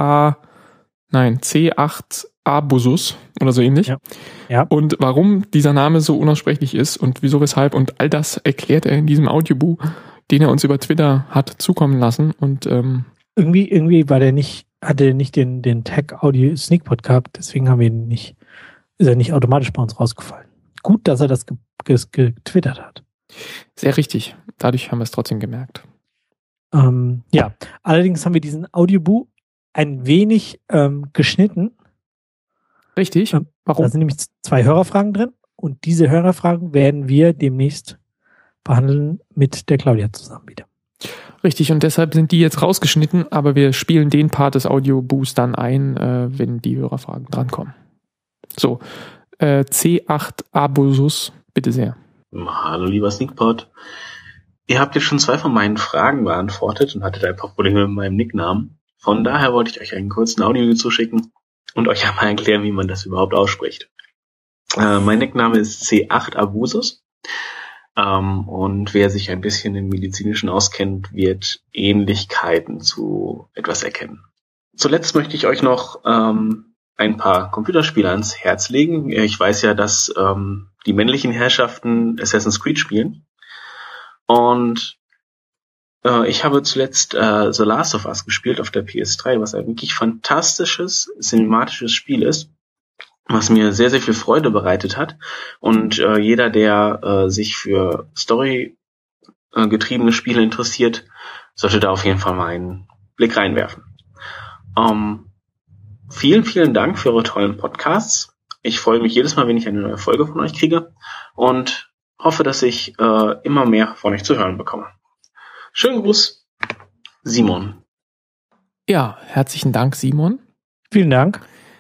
C8Abusus oder so ähnlich. Ja. Und warum dieser Name so unaussprechlich ist und wieso, weshalb und all das erklärt er in diesem Audiobuch, den er uns über Twitter hat zukommen lassen. Und irgendwie hatte er nicht den Tag Audio Sneakpot gehabt, deswegen ist er nicht automatisch bei uns rausgefallen. Gut, dass er das getwittert hat. Sehr richtig. Dadurch haben wir es trotzdem gemerkt. Ja, allerdings haben wir diesen Audiobuch ein wenig geschnitten. Richtig. Warum? Da sind nämlich 2 Hörerfragen drin und diese Hörerfragen werden wir demnächst behandeln mit der Claudia zusammen wieder. Richtig, und deshalb sind die jetzt rausgeschnitten, aber wir spielen den Part des Audiobuchs dann ein, wenn die Hörerfragen drankommen. So, C8 Abusus, bitte sehr. Hallo lieber Sneakpot. Ihr habt jetzt schon 2 von meinen Fragen beantwortet und hattet ein paar Probleme mit meinem Nicknamen. Von daher wollte ich euch einen kurzen Audio zuschicken und euch einmal erklären, wie man das überhaupt ausspricht. Mein Nickname ist C8 Abusus. Und wer sich ein bisschen im Medizinischen auskennt, wird Ähnlichkeiten zu etwas erkennen. Zuletzt möchte ich euch noch ein paar Computerspiele ans Herz legen. Ich weiß ja, dass die männlichen Herrschaften Assassin's Creed spielen. Und ich habe zuletzt The Last of Us gespielt auf der PS3, was ein wirklich fantastisches, cinematisches Spiel ist, was mir sehr, sehr viel Freude bereitet hat. Und jeder, der sich für Story-getriebene Spiele interessiert, sollte da auf jeden Fall mal einen Blick reinwerfen. Vielen, vielen Dank für eure tollen Podcasts. Ich freue mich jedes Mal, wenn ich eine neue Folge von euch kriege und hoffe, dass ich immer mehr von euch zu hören bekomme. Schönen Gruß, Simon. Ja, herzlichen Dank, Simon. Vielen Dank.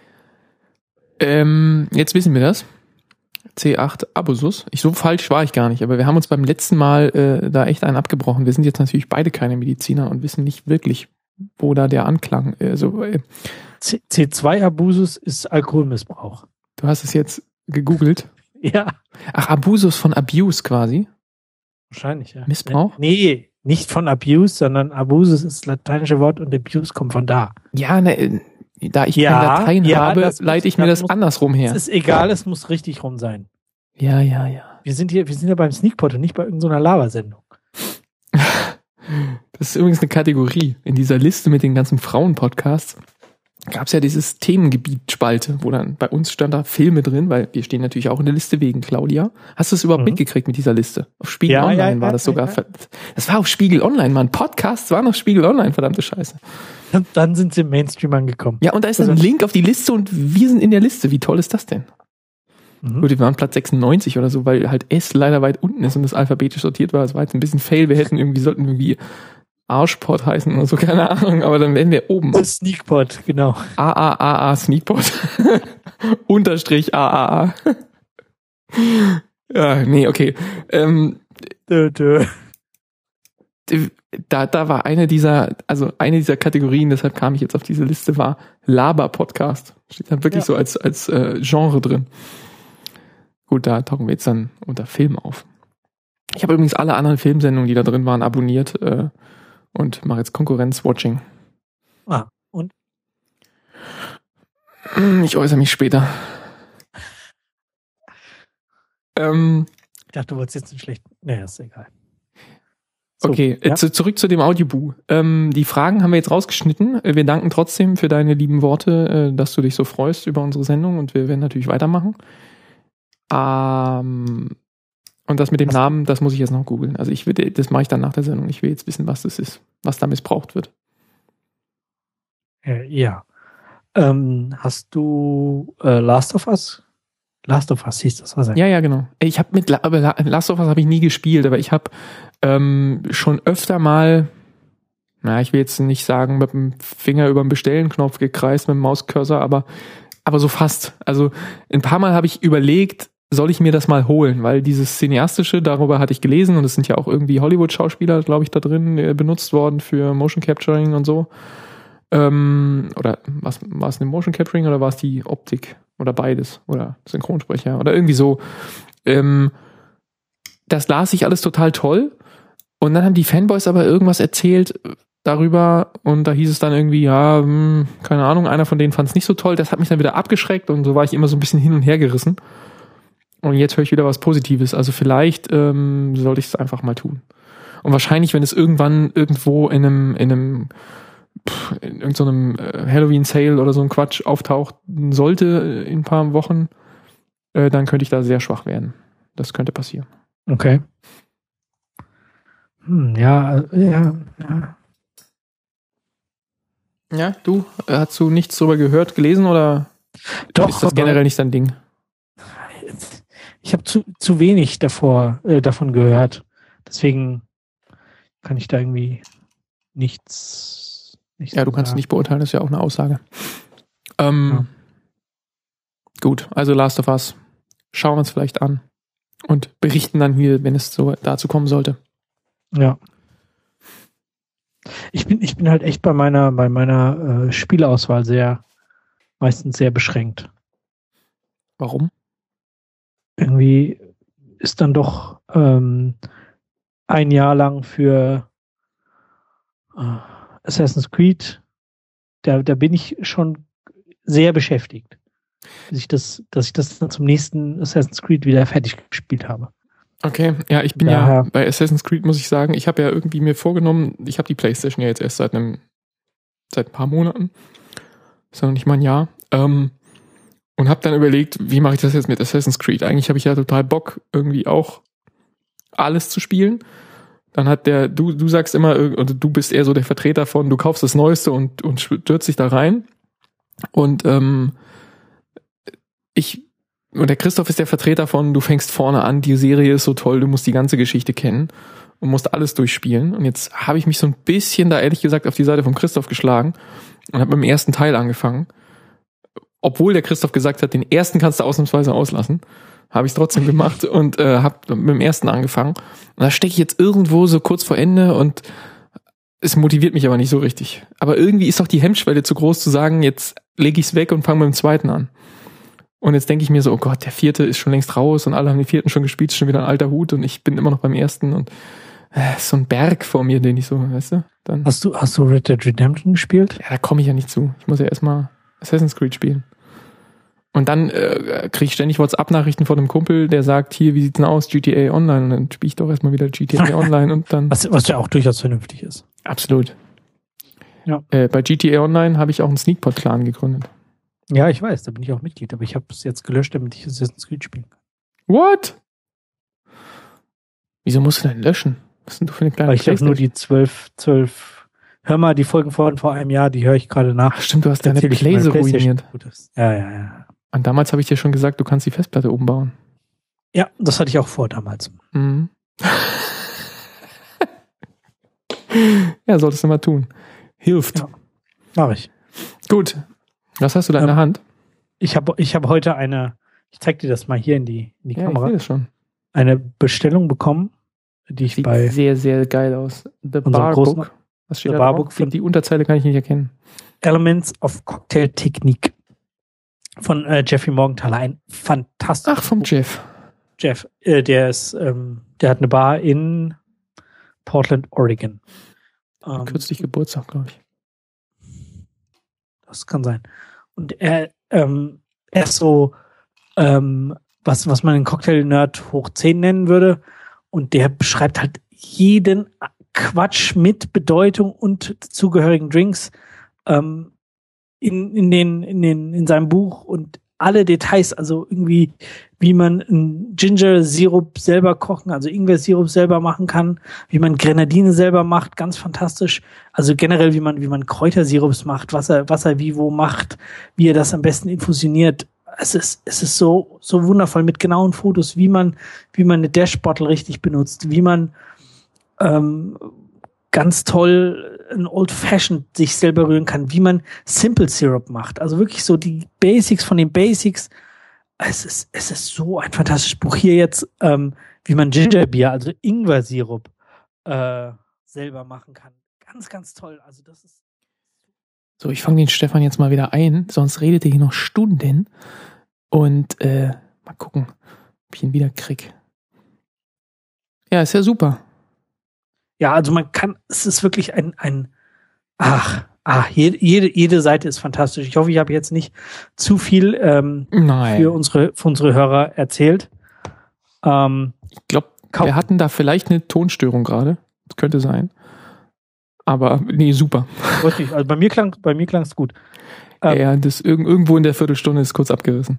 Jetzt wissen wir das. C8 Abusus. So falsch war ich gar nicht, aber wir haben uns beim letzten Mal da echt einen abgebrochen. Wir sind jetzt natürlich beide keine Mediziner und wissen nicht wirklich, wo da der Anklang C2 Abusus ist Alkoholmissbrauch. Du hast es jetzt gegoogelt? Ja. Ach, Abusus von Abuse quasi? Wahrscheinlich, ja. Missbrauch? Nee, nicht von Abuse, sondern Abusus ist das lateinische Wort und Abuse kommt von da. Ja, da ich kein Latein habe, leite ich mir das andersrum her. Es ist egal, es muss richtig rum sein. Ja. Wir sind ja beim Sneakpot und nicht bei irgendeiner Lava-Sendung. Das ist übrigens eine Kategorie. In dieser Liste mit den ganzen Frauen-Podcasts gab es ja dieses Themengebiet-Spalte, wo dann bei uns stand da Filme drin, weil wir stehen natürlich auch in der Liste wegen Claudia. Hast du es überhaupt mitgekriegt mit dieser Liste? Auf Spiegel Online war das sogar. Ja. Das war auf Spiegel Online, Mann. Podcasts waren auf Spiegel Online, verdammte Scheiße. Und dann sind sie im Mainstream angekommen. Ja, und da ist ein Link auf die Liste und wir sind in der Liste. Wie toll ist das denn? Gut, wir waren Platz 96 oder so, weil halt S leider weit unten ist und das alphabetisch sortiert war. Das war jetzt ein bisschen Fail. Wir sollten irgendwie Arschpot heißen oder so, keine Ahnung, aber dann wären wir oben. Sneakpot, genau. AAAA Sneakpot. Unterstrich AAA. Ja, nee, okay. Da war eine dieser Kategorien, deshalb kam ich jetzt auf diese Liste, war Laber-Podcast. Steht dann wirklich so als Genre drin. Gut, da tauchen wir jetzt dann unter Film auf. Ich habe übrigens alle anderen Filmsendungen, die da drin waren, abonniert und mache jetzt Konkurrenz-Watching. Ah, und? Ich äußere mich später. Ich dachte, du wolltest jetzt einen schlechten... Naja, ist egal. So, okay, zurück zu dem Audioboo. Die Fragen haben wir jetzt rausgeschnitten. Wir danken trotzdem für deine lieben Worte, dass du dich so freust über unsere Sendung und wir werden natürlich weitermachen. Und das mit dem Namen, das muss ich jetzt noch googeln. Also das mache ich dann nach der Sendung. Ich will jetzt wissen, was das ist, was da missbraucht wird. Ja. Hast du Last of Us? Last of Us hieß das, was? Ja, genau. Ich habe Last of Us habe ich nie gespielt, aber ich habe schon öfter mal, ich will jetzt nicht sagen, mit dem Finger über den Bestellen-Knopf gekreist, mit dem Mauscursor, aber so fast. Also ein paar Mal habe ich überlegt, soll ich mir das mal holen, weil dieses Cineastische, darüber hatte ich gelesen und es sind ja auch irgendwie Hollywood-Schauspieler, glaube ich, da drin benutzt worden für Motion Capturing und so. Oder war es eine Motion Capturing oder war es die Optik? Oder beides? Oder Synchronsprecher? Oder irgendwie so. Das las ich alles total toll. Und dann haben die Fanboys aber irgendwas erzählt darüber und da hieß es dann irgendwie, keine Ahnung, einer von denen fand es nicht so toll. Das hat mich dann wieder abgeschreckt und so war ich immer so ein bisschen hin und her gerissen. Und jetzt höre ich wieder was Positives. Also vielleicht sollte ich es einfach mal tun. Und wahrscheinlich, wenn es irgendwann irgendwo in irgendeinem Halloween-Sale oder so ein Quatsch auftauchen sollte in ein paar Wochen, dann könnte ich da sehr schwach werden. Das könnte passieren. Okay. Ja. Ja, du? Hast du nichts drüber gehört, gelesen oder Doch, ist das generell nicht dein Ding? Ich habe zu wenig davon gehört. Deswegen kann ich da irgendwie nichts ja, du kannst nicht beurteilen, das ist ja auch eine Aussage. Gut, also Last of Us. Schauen wir uns vielleicht an und berichten dann hier, wenn es so dazu kommen sollte. Ja. Ich bin halt echt bei meiner Spieleauswahl meistens sehr beschränkt. Warum? Irgendwie ist dann doch ein Jahr lang für Assassin's Creed, da bin ich schon sehr beschäftigt, dass ich das dann zum nächsten Assassin's Creed wieder fertig gespielt habe. Okay, ja, ich bin ja bei Assassin's Creed, muss ich sagen, ich habe ja irgendwie mir vorgenommen, ich habe die PlayStation ja jetzt erst seit ein paar Monaten, ist ja noch nicht mal ein Jahr, und habe dann überlegt, wie mache ich das jetzt mit Assassin's Creed? Eigentlich habe ich ja total Bock, irgendwie auch alles zu spielen. Dann hat du sagst immer, oder du bist eher so der Vertreter von, du kaufst das Neueste und stürzt dich da rein. Und der Christoph ist der Vertreter von, du fängst vorne an, die Serie ist so toll, du musst die ganze Geschichte kennen und musst alles durchspielen. Und jetzt habe ich mich so ein bisschen da ehrlich gesagt auf die Seite vom Christoph geschlagen und habe mit dem ersten Teil angefangen. Obwohl der Christoph gesagt hat, den ersten kannst du ausnahmsweise auslassen, habe ich es trotzdem gemacht und habe mit dem ersten angefangen. Und da stecke ich jetzt irgendwo so kurz vor Ende und es motiviert mich aber nicht so richtig. Aber irgendwie ist doch die Hemmschwelle zu groß zu sagen, jetzt lege ich es weg und fange mit dem zweiten an. Und jetzt denke ich mir so, oh Gott, der vierte ist schon längst raus und alle haben den vierten schon gespielt, ist schon wieder ein alter Hut und ich bin immer noch beim ersten und so ein Berg vor mir, den ich so, weißt du? Dann, Hast du Red Dead Redemption gespielt? Ja, da komme ich ja nicht zu. Ich muss ja erstmal Assassin's Creed spielen. Und dann kriege ich ständig WhatsApp-Nachrichten von einem Kumpel, der sagt, hier, wie sieht's denn aus, GTA Online? Und dann spiele ich doch erstmal wieder GTA Online und dann... Was ja auch durchaus vernünftig ist. Absolut. Ja. Bei GTA Online habe ich auch einen Sneakpot-Clan gegründet. Ja, ich weiß, da bin ich auch Mitglied, aber ich habe es jetzt gelöscht, damit ich Assassin's Creed spielen kann. What? Wieso musst du denn löschen? Was sind du für eine kleine Weil ich habe nur die 12. Hör mal, die Folgen vor einem Jahr, die höre ich gerade nach. Ach stimmt, du hast deine Play so ruiniert. Ja. Und damals habe ich dir schon gesagt, du kannst die Festplatte umbauen. Ja, das hatte ich auch vor damals. Mhm. Ja, solltest du mal tun. Hilft. Ja, mache ich. Gut. Was hast du da in der Hand? Ich hab heute ich zeig dir das mal hier in die Kamera. Ich sehe das schon. Eine Bestellung bekommen, die ich Sieht bei sehr, sehr geil aus. The Bar Book. Was steht da drauf? Die Unterzeile kann ich nicht erkennen. Elements of Cocktail Technique von Jeffrey Morgenthaler. Ein fantastisches Ach, vom Buch. Jeff, der hat eine Bar in Portland, Oregon. Kürzlich Geburtstag, glaube ich. Das kann sein. Und er ist so, was man einen Cocktail-Nerd hoch 10 nennen würde. Und der beschreibt halt jeden Quatsch mit Bedeutung und zugehörigen Drinks in seinem Buch und alle Details, also irgendwie, wie man einen Ginger-Sirup selber kochen, also Ingwer-Sirup selber machen kann, wie man Grenadine selber macht, ganz fantastisch. Also generell, wie man Kräutersirups macht, was er wie wo macht, wie er das am besten infusioniert. Es ist so wundervoll mit genauen Fotos, wie man eine Dash-Bottle richtig benutzt, wie man ganz toll ein Old Fashioned sich selber rühren kann, wie man Simple Syrup macht. Also wirklich so die Basics von den Basics. Es ist so ein fantastisches Buch. Hier jetzt, wie man Gingerbier, also Ingwer-Sirup, selber machen kann. Ganz, ganz toll. Also das ist... So, ich fange den Stefan jetzt mal wieder ein, sonst redet er hier noch Stunden. Und mal gucken, ob ich ihn wieder krieg. Ja, ist ja super. Ja, also es ist wirklich jede Seite ist fantastisch. Ich hoffe, ich habe jetzt nicht zu viel für unsere Hörer erzählt. Ich glaube, wir hatten da vielleicht eine Tonstörung gerade. Das könnte sein. Aber nee, super. Also bei mir klang es gut. Ja, das irgendwo in der Viertelstunde ist kurz abgerissen.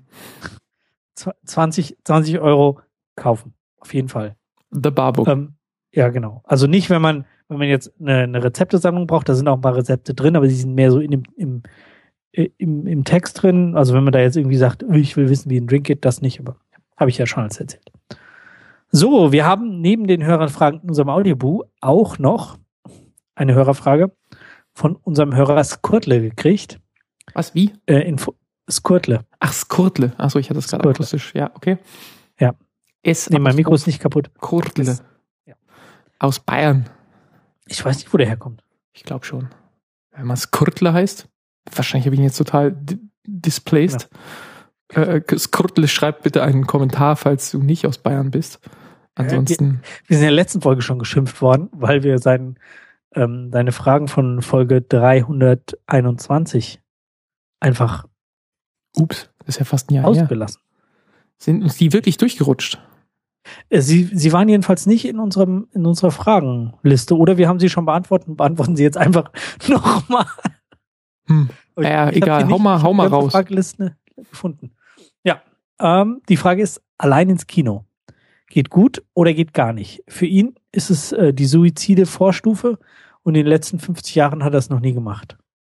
20 € kaufen. Auf jeden Fall. The Bar Book. Ja, genau. Also nicht, wenn man jetzt eine Rezeptesammlung braucht, da sind auch ein paar Rezepte drin, aber die sind mehr so im Text drin. Also wenn man da jetzt irgendwie sagt, ich will wissen, wie ein Drink geht, das nicht, aber habe ich ja schon alles erzählt. So, wir haben neben den Hörerfragen in unserem Audiobuch auch noch eine Hörerfrage von unserem Hörer Skurtle gekriegt. Was, wie? Skurtle. Ach, Skurtle. Achso, ich hatte das gerade akustisch. Ja, okay. Ja. Mein Mikro ist nicht kaputt. Skurtle. Ja. Aus Bayern. Ich weiß nicht, wo der herkommt. Ich glaube schon. Wenn man Skurtle heißt, wahrscheinlich habe ich ihn jetzt total displaced. Ja. Skurtle, schreib bitte einen Kommentar, falls du nicht aus Bayern bist. Ansonsten. Wir sind in der letzten Folge schon geschimpft worden, weil wir deine Fragen von Folge 321 einfach das ist ja fast ein Jahr ausgelassen. Sind uns die wirklich durchgerutscht? Sie waren jedenfalls nicht in unserer Fragenliste, oder wir haben sie schon beantwortet. Beantworten Sie jetzt einfach nochmal. Ja, egal, hau mal raus. Frageliste gefunden. Ja, die Frage ist, allein ins Kino. Geht gut oder geht gar nicht? Für ihn ist es die Suizide-Vorstufe und in den letzten 50 Jahren hat er es noch nie gemacht.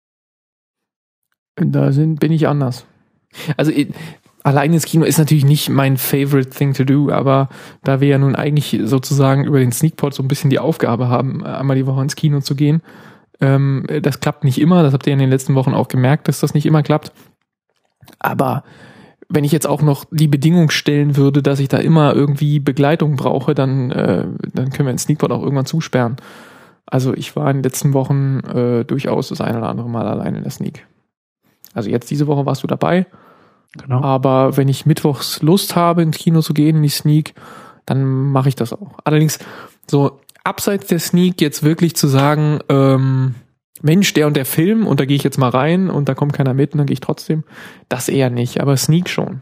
Bin ich anders. Also allein ins Kino ist natürlich nicht mein favorite thing to do, aber da wir ja nun eigentlich sozusagen über den Sneakpot so ein bisschen die Aufgabe haben, einmal die Woche ins Kino zu gehen, das klappt nicht immer, das habt ihr in den letzten Wochen auch gemerkt, dass das nicht immer klappt. Aber wenn ich jetzt auch noch die Bedingung stellen würde, dass ich da immer irgendwie Begleitung brauche, dann können wir den Sneakpot auch irgendwann zusperren. Also ich war in den letzten Wochen durchaus das eine oder andere Mal allein in der Sneak. Also jetzt diese Woche warst du dabei. Genau. Aber wenn ich mittwochs Lust habe, ins Kino zu gehen, in die Sneak, dann mache ich das auch. Allerdings so abseits der Sneak jetzt wirklich zu sagen, Mensch, der und der Film, und da gehe ich jetzt mal rein und da kommt keiner mit und dann gehe ich trotzdem, das eher nicht, aber Sneak schon.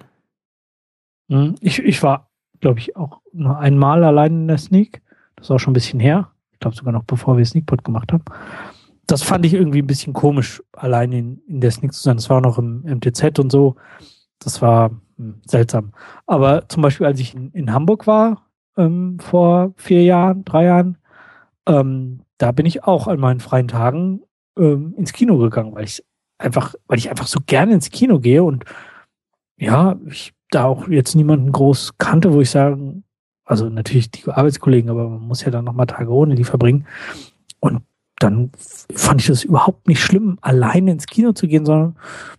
Ich war, glaube ich, auch nur einmal allein in der Sneak. Das ist auch schon ein bisschen her. Ich glaube sogar noch bevor wir Sneakpot gemacht haben. Das fand ich irgendwie ein bisschen komisch, allein in der Sneak zu sein. Das war auch noch im MTZ und so. Das war seltsam. Aber zum Beispiel, als ich in Hamburg war, vor 3 Jahren, da bin ich auch an meinen freien Tagen ins Kino gegangen, weil ich einfach so gerne ins Kino gehe und ja, ich da auch jetzt niemanden groß kannte, wo ich sagen, also natürlich die Arbeitskollegen, aber man muss ja dann nochmal Tage ohne die verbringen. Und dann fand ich das überhaupt nicht schlimm, alleine ins Kino zu gehen, sondern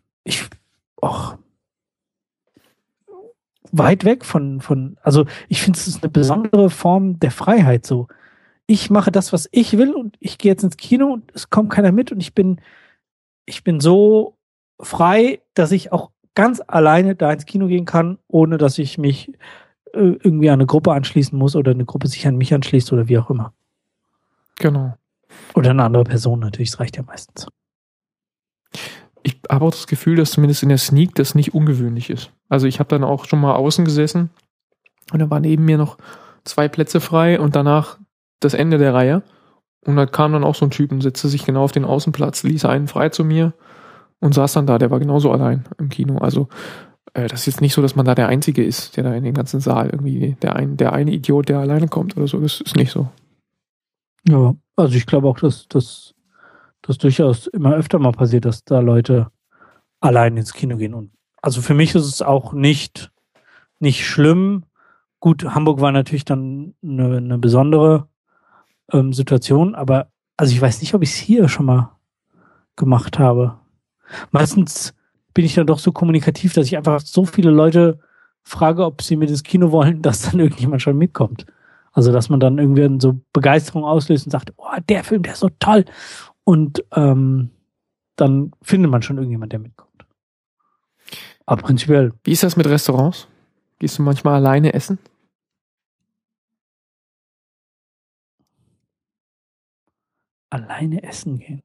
weit weg also ich finde, es ist eine besondere Form der Freiheit so. Ich mache das, was ich will und ich gehe jetzt ins Kino und es kommt keiner mit und ich bin so frei, dass ich auch ganz alleine da ins Kino gehen kann, ohne dass ich mich irgendwie an eine Gruppe anschließen muss oder eine Gruppe sich an mich anschließt oder wie auch immer. Genau. Oder eine andere Person natürlich, das reicht ja meistens. Ich habe auch das Gefühl, dass zumindest in der Sneak das nicht ungewöhnlich ist. Also ich habe dann auch schon mal außen gesessen und da waren neben mir noch 2 Plätze frei und danach das Ende der Reihe. Und da kam dann auch so ein Typ und setzte sich genau auf den Außenplatz, ließ einen frei zu mir und saß dann da. Der war genauso allein im Kino. Also das ist jetzt nicht so, dass man da der Einzige ist, der da in den ganzen Saal irgendwie, der eine Idiot, der alleine kommt oder so. Das ist nicht so. Ja, also ich glaube auch, dass das durchaus immer öfter mal passiert, dass da Leute allein ins Kino gehen. Und also für mich ist es auch nicht schlimm. Gut, Hamburg war natürlich dann eine besondere Situation, aber also ich weiß nicht, ob ich es hier schon mal gemacht habe. Meistens bin ich dann doch so kommunikativ, dass ich einfach so viele Leute frage, ob sie mit ins Kino wollen, dass dann irgendjemand schon mitkommt. Also, dass man dann irgendwie so Begeisterung auslöst und sagt, oh, der Film, der ist so toll. Und dann findet man schon irgendjemand, der mitkommt. Aber prinzipiell. Wie ist das mit Restaurants? Gehst du manchmal alleine essen? Alleine essen gehen?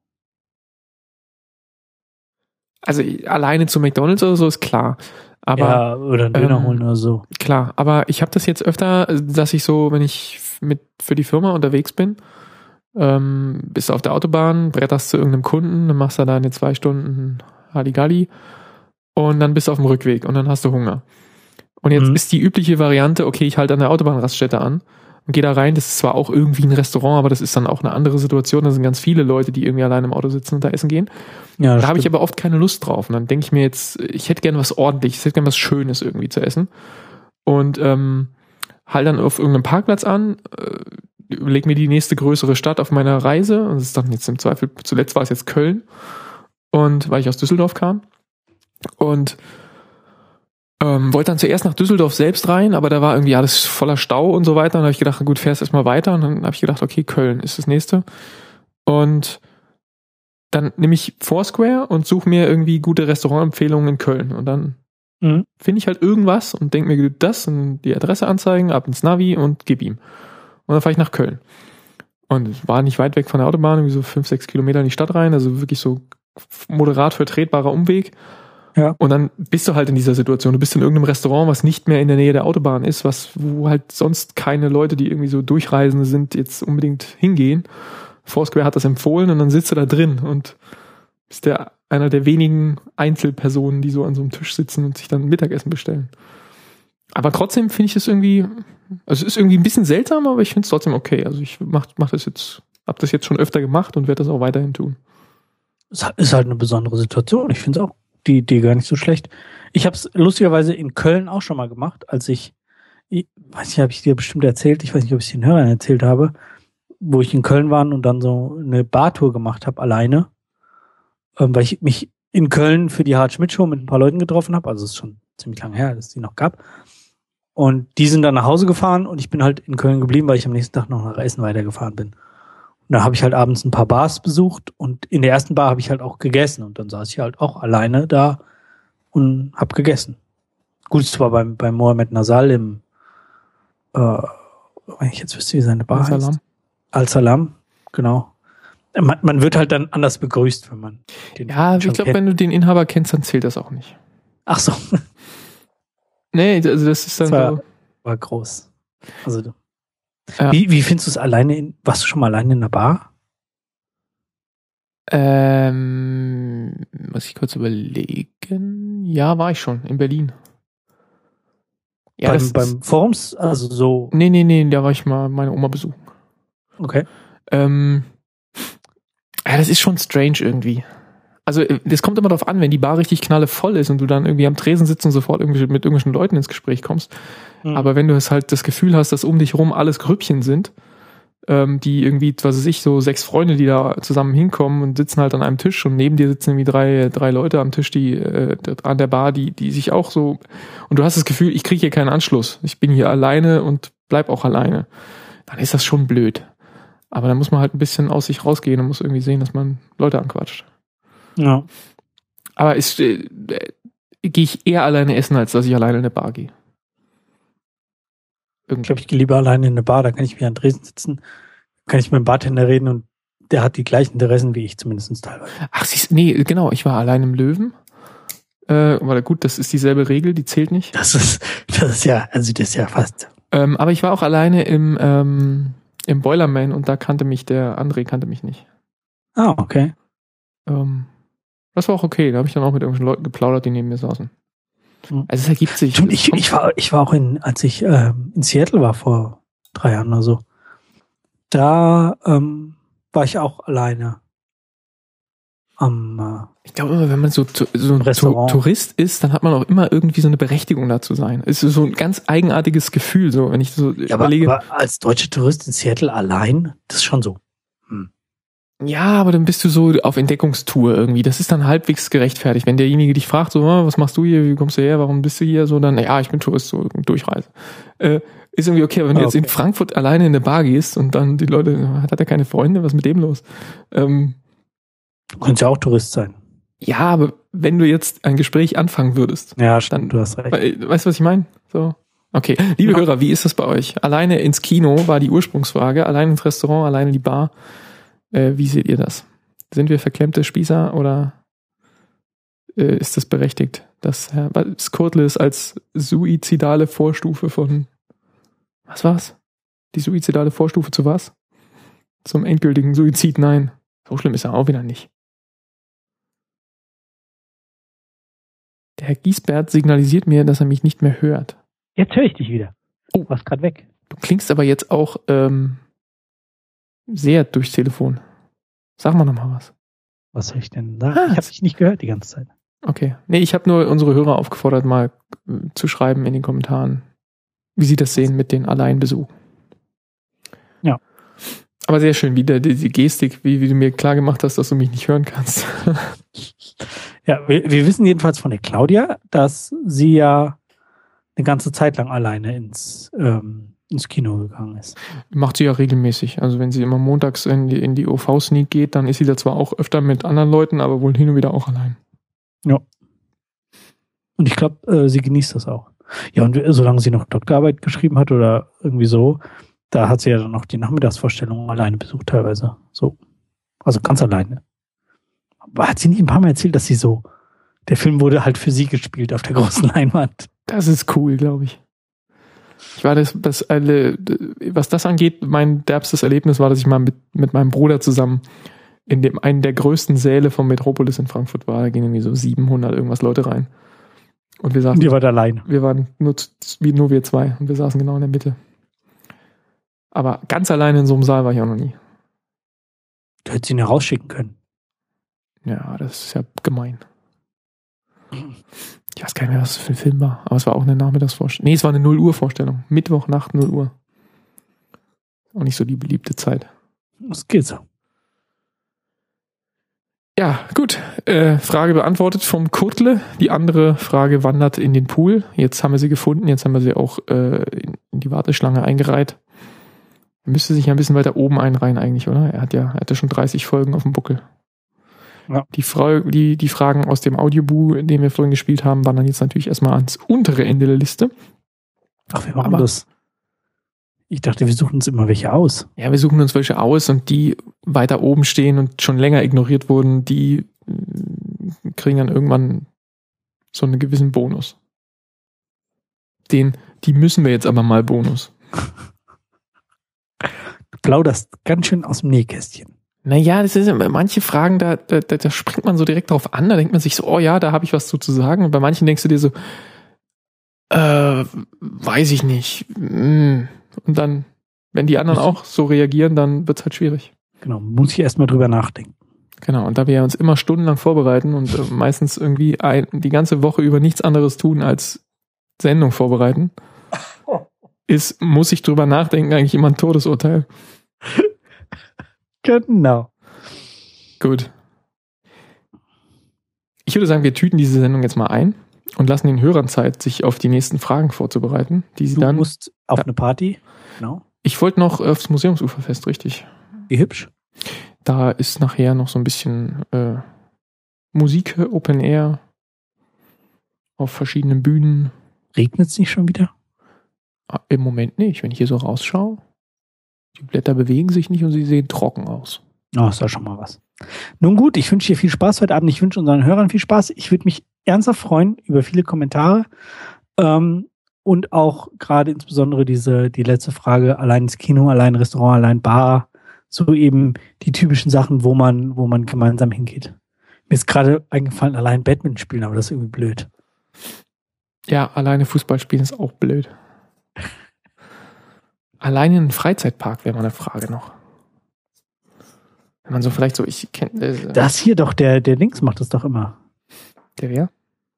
Also alleine zu McDonald's oder so ist klar. Aber, ja, oder einen Döner holen oder so. Klar, aber ich habe das jetzt öfter, dass ich so, wenn ich für die Firma unterwegs bin, bist du auf der Autobahn, bretterst zu irgendeinem Kunden, dann machst du da eine 2 Stunden Halligalli und dann bist du auf dem Rückweg und dann hast du Hunger. Und jetzt ist die übliche Variante, okay, ich halte an der Autobahnraststätte an und gehe da rein. Das ist zwar auch irgendwie ein Restaurant, aber das ist dann auch eine andere Situation. Da sind ganz viele Leute, die irgendwie allein im Auto sitzen und da essen gehen. Ja, da habe ich aber oft keine Lust drauf. Und dann denke ich mir jetzt, ich hätte gern was Ordentliches, ich hätte gern was Schönes irgendwie zu essen. Und halte dann auf irgendeinem Parkplatz an, überlege mir die nächste größere Stadt auf meiner Reise. Und das ist dann jetzt im Zweifel, zuletzt war es jetzt Köln. Und weil ich aus Düsseldorf kam. Und wollte dann zuerst nach Düsseldorf selbst rein, aber da war irgendwie alles voller Stau und so weiter. Und da habe ich gedacht, gut, fährst erstmal weiter. Und dann habe ich gedacht, okay, Köln ist das nächste. Und dann nehme ich Foursquare und suche mir irgendwie gute Restaurantempfehlungen in Köln. Und dann finde ich halt irgendwas und denke mir das und die Adresse anzeigen, ab ins Navi und gib ihm. Und dann fahre ich nach Köln. Und es war nicht weit weg von der Autobahn, irgendwie so 5-6 Kilometer in die Stadt rein, also wirklich so moderat vertretbarer Umweg. Ja. Und dann bist du halt in dieser Situation. Du bist in irgendeinem Restaurant, was nicht mehr in der Nähe der Autobahn ist, wo halt sonst keine Leute, die irgendwie so Durchreisende sind, jetzt unbedingt hingehen. Foursquare hat das empfohlen und dann sitzt du da drin und bist einer der wenigen Einzelpersonen, die so an so einem Tisch sitzen und sich dann Mittagessen bestellen. Aber trotzdem finde ich es irgendwie, also es ist irgendwie ein bisschen seltsam, aber ich finde es trotzdem okay. Also ich habe das jetzt schon öfter gemacht und werde das auch weiterhin tun. Es ist halt eine besondere Situation. Ich finde es auch die Idee gar nicht so schlecht. Ich habe es lustigerweise in Köln auch schon mal gemacht, als ich weiß nicht, habe ich dir bestimmt erzählt, ich weiß nicht, ob ich es den Hörern erzählt habe, wo ich in Köln war und dann so eine Bartour gemacht habe, alleine, weil ich mich in Köln für die Harald Schmidt Show mit ein paar Leuten getroffen habe, also es ist schon ziemlich lange her, dass es die noch gab. Und die sind dann nach Hause gefahren und ich bin halt in Köln geblieben, weil ich am nächsten Tag noch nach Essen weitergefahren bin. Und da habe ich halt abends ein paar Bars besucht und in der ersten Bar habe ich halt auch gegessen und dann saß ich halt auch alleine da und habe gegessen. Gut, es war beim Mohamed Nasal im, wenn ich jetzt wüsste, wie seine Bar heißt. Al-Salam, genau. Man wird halt dann anders begrüßt, wenn man den ich glaube, wenn du den Inhaber kennst, dann zählt das auch nicht. Ach so. Nee, also das ist dann so. War groß. Also ja. Wie findest du es alleine warst du schon mal alleine in einer Bar? Muss ich kurz überlegen. Ja, war ich schon, in Berlin. Ja, beim Forums, also so. Nee, da war ich mal meine Oma besuchen. Okay. Das ist schon strange irgendwie. Also, das kommt immer darauf an, wenn die Bar richtig knallevoll ist und du dann irgendwie am Tresen sitzt und sofort mit irgendwelchen Leuten ins Gespräch kommst. Aber wenn du halt das Gefühl hast, dass um dich rum alles Grüppchen sind, die irgendwie, was weiß ich, so 6 Freunde, die da zusammen hinkommen und sitzen halt an einem Tisch und neben dir sitzen irgendwie drei Leute am Tisch, die an der Bar, die sich auch so, und du hast das Gefühl, ich kriege hier keinen Anschluss. Ich bin hier alleine und bleib auch alleine. Dann ist das schon blöd. Aber dann muss man halt ein bisschen aus sich rausgehen und muss irgendwie sehen, dass man Leute anquatscht. Ja. Aber gehe ich eher alleine essen, als dass ich alleine in eine Bar gehe. Ich glaube, ich gehe lieber alleine in eine Bar, da kann ich wie an Dresden sitzen, kann ich mit dem Bartender reden und der hat die gleichen Interessen wie ich, zumindest teilweise. Ach, nee, genau, ich war allein im Löwen. Aber gut, das ist dieselbe Regel, die zählt nicht. Das ist ja fast. Aber ich war auch alleine im Boilerman und da der André kannte mich nicht. Ah, okay. Das war auch okay, da habe ich dann auch mit irgendwelchen Leuten geplaudert, die neben mir saßen. Also es ergibt sich. Ich war auch als ich in Seattle war vor 3 Jahren oder so, da war ich auch alleine am ich glaube immer, wenn man so ein Tourist ist, dann hat man auch immer irgendwie so eine Berechtigung da zu sein. Es ist so ein ganz eigenartiges Gefühl, so wenn ich so überlege. Aber als deutscher Tourist in Seattle allein, das ist schon so. Ja, aber dann bist du so auf Entdeckungstour irgendwie. Das ist dann halbwegs gerechtfertigt. Wenn derjenige dich fragt, so, was machst du hier, wie kommst du her, warum bist du hier, so, dann, ja, ich bin Tourist, so, Durchreise. Ist irgendwie okay, aber wenn du jetzt in Frankfurt alleine in eine Bar gehst und dann die Leute, hat er keine Freunde, was ist mit dem los? Du könntest ja auch Tourist sein. Ja, aber wenn du jetzt ein Gespräch anfangen würdest. Ja, dann, du hast recht. Weißt du, was ich meine? So. Okay. Liebe Hörer, wie ist das bei euch? Alleine ins Kino war die Ursprungsfrage, alleine ins Restaurant, alleine in die Bar. Wie seht ihr das? Sind wir verklemmte Spießer oder ist das berechtigt, dass Herr Skurtlis als suizidale Vorstufe von was war's? Die suizidale Vorstufe zu was? Zum endgültigen Suizid? Nein. So schlimm ist er auch wieder nicht. Der Herr Giesbert signalisiert mir, dass er mich nicht mehr hört. Jetzt höre ich dich wieder. Oh, warst gerade weg. Du klingst aber jetzt auch sehr durchs Telefon. Sag mal nochmal was. Was soll ich denn sagen? Ich habe dich nicht gehört die ganze Zeit. Okay. Nee, ich habe nur unsere Hörer aufgefordert, mal zu schreiben in den Kommentaren, wie sie das sehen mit den Alleinbesuchen. Ja. Aber sehr schön, wie die Gestik, wie du mir klar gemacht hast, dass du mich nicht hören kannst. Ja, wir wissen jedenfalls von der Claudia, dass sie ja eine ganze Zeit lang alleine ins Kino gegangen ist. Macht sie ja regelmäßig. Also wenn sie immer montags in die OV-Sneak geht, dann ist sie da zwar auch öfter mit anderen Leuten, aber wohl hin und wieder auch allein. Ja. Und ich glaube, sie genießt das auch. Ja, und solange sie noch Doktorarbeit geschrieben hat oder irgendwie so, da hat sie ja dann noch die Nachmittagsvorstellung alleine besucht teilweise. So. Also ganz alleine. Aber hat sie nicht ein paar Mal erzählt, dass Der Film wurde halt für sie gespielt auf der großen Leinwand. Das ist cool, glaube ich. Was das angeht, mein derbstes Erlebnis war, dass ich mal mit meinem Bruder zusammen in einen der größten Säle vom Metropolis in Frankfurt war. Da gingen irgendwie so 700 irgendwas Leute rein. Und wir saßen. Und ihr wart allein. Wir waren nur wir zwei und wir saßen genau in der Mitte. Aber ganz alleine in so einem Saal war ich auch noch nie. Du hättest ihn ja rausschicken können. Ja, das ist ja gemein. Ich weiß gar nicht mehr, was das für ein Film war. Aber es war auch eine Nachmittagsvorstellung. Nee, es war eine 0 Uhr Vorstellung. Mittwochnacht 0 Uhr. Auch nicht so die beliebte Zeit. Das geht so. Ja, gut. Frage beantwortet vom Kurtle. Die andere Frage wandert in den Pool. Jetzt haben wir sie gefunden. Jetzt haben wir sie auch in die Warteschlange eingereiht. Er müsste sich ja ein bisschen weiter oben einreihen eigentlich, oder? Er hatte schon 30 Folgen auf dem Buckel. Ja. Die Fragen aus dem Audioboo, den wir vorhin gespielt haben, wandern jetzt natürlich erstmal ans untere Ende der Liste. Ach, wir machen das. Ich dachte, wir suchen uns immer welche aus. Ja, wir suchen uns welche aus und die weiter oben stehen und schon länger ignoriert wurden, die kriegen dann irgendwann so einen gewissen Bonus. Die müssen wir jetzt aber mal Bonus. Du plauderst ganz schön aus dem Nähkästchen. Naja, das ist manche Fragen, da springt man so direkt drauf an, da denkt man sich so, oh ja, da habe ich was zu sagen. Und bei manchen denkst du dir so, weiß ich nicht. Und dann, wenn die anderen auch so reagieren, dann wird's halt schwierig. Genau, muss ich erstmal drüber nachdenken. Genau, und da wir uns immer stundenlang vorbereiten und meistens irgendwie die ganze Woche über nichts anderes tun als Sendung vorbereiten, muss ich drüber nachdenken, eigentlich immer ein Todesurteil. Genau. Gut. Ich würde sagen, wir tüten diese Sendung jetzt mal ein und lassen den Hörern Zeit, sich auf die nächsten Fragen vorzubereiten, die sie dann... Du musst auf eine Party. Genau. Ich wollte noch aufs Museumsuferfest, richtig. Wie hübsch. Da ist nachher noch so ein bisschen Musik, Open Air, auf verschiedenen Bühnen. Regnet es nicht schon wieder? Im Moment nicht, wenn ich hier so rausschaue. Die Blätter bewegen sich nicht und sie sehen trocken aus. Oh, ist ja schon mal was. Nun gut, ich wünsche dir viel Spaß heute Abend. Ich wünsche unseren Hörern viel Spaß. Ich würde mich ernsthaft freuen über viele Kommentare. Und auch gerade insbesondere die letzte Frage, allein ins Kino, allein Restaurant, allein Bar. So eben die typischen Sachen, wo man gemeinsam hingeht. Mir ist gerade eingefallen, allein Badminton spielen, aber das ist irgendwie blöd. Ja, alleine Fußball spielen ist auch blöd. Alleine in einen Freizeitpark wäre mal eine Frage noch. Wenn man so vielleicht so, ich kenne... das hier doch, der Links macht das doch immer. Der wer?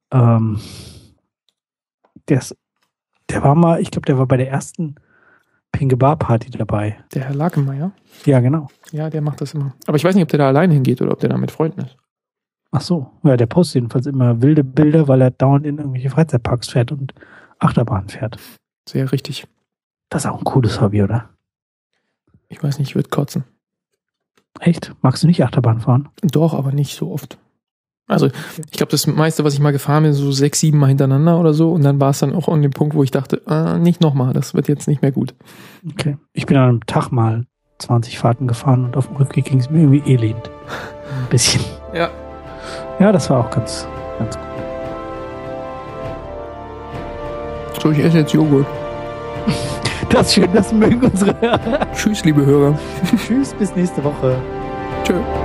Der war mal, ich glaube, der war bei der ersten Pinke Bar Party dabei. Der Herr Lakemeyer? Ja, genau. Ja, der macht das immer. Aber ich weiß nicht, ob der da alleine hingeht oder ob der da mit Freunden ist. Ach so. Ja, der postet jedenfalls immer wilde Bilder, weil er dauernd in irgendwelche Freizeitparks fährt und Achterbahn fährt. Sehr richtig. Das ist auch ein cooles Hobby, oder? Ich weiß nicht, ich würde kotzen. Echt? Magst du nicht Achterbahn fahren? Doch, aber nicht so oft. Also, ich glaube, das meiste, was ich mal gefahren bin, so 6, 7 Mal hintereinander oder so. Und dann war es dann auch an dem Punkt, wo ich dachte, nicht nochmal, das wird jetzt nicht mehr gut. Okay. Ich bin an einem Tag mal 20 Fahrten gefahren und auf dem Rückweg ging es mir irgendwie elend. Ein bisschen. Ja. Ja, das war auch ganz, ganz gut. So, ich esse jetzt Joghurt. Das ist schön, das mögen unsere Hörer. Tschüss, liebe Hörer. Tschüss, bis nächste Woche. Tschö.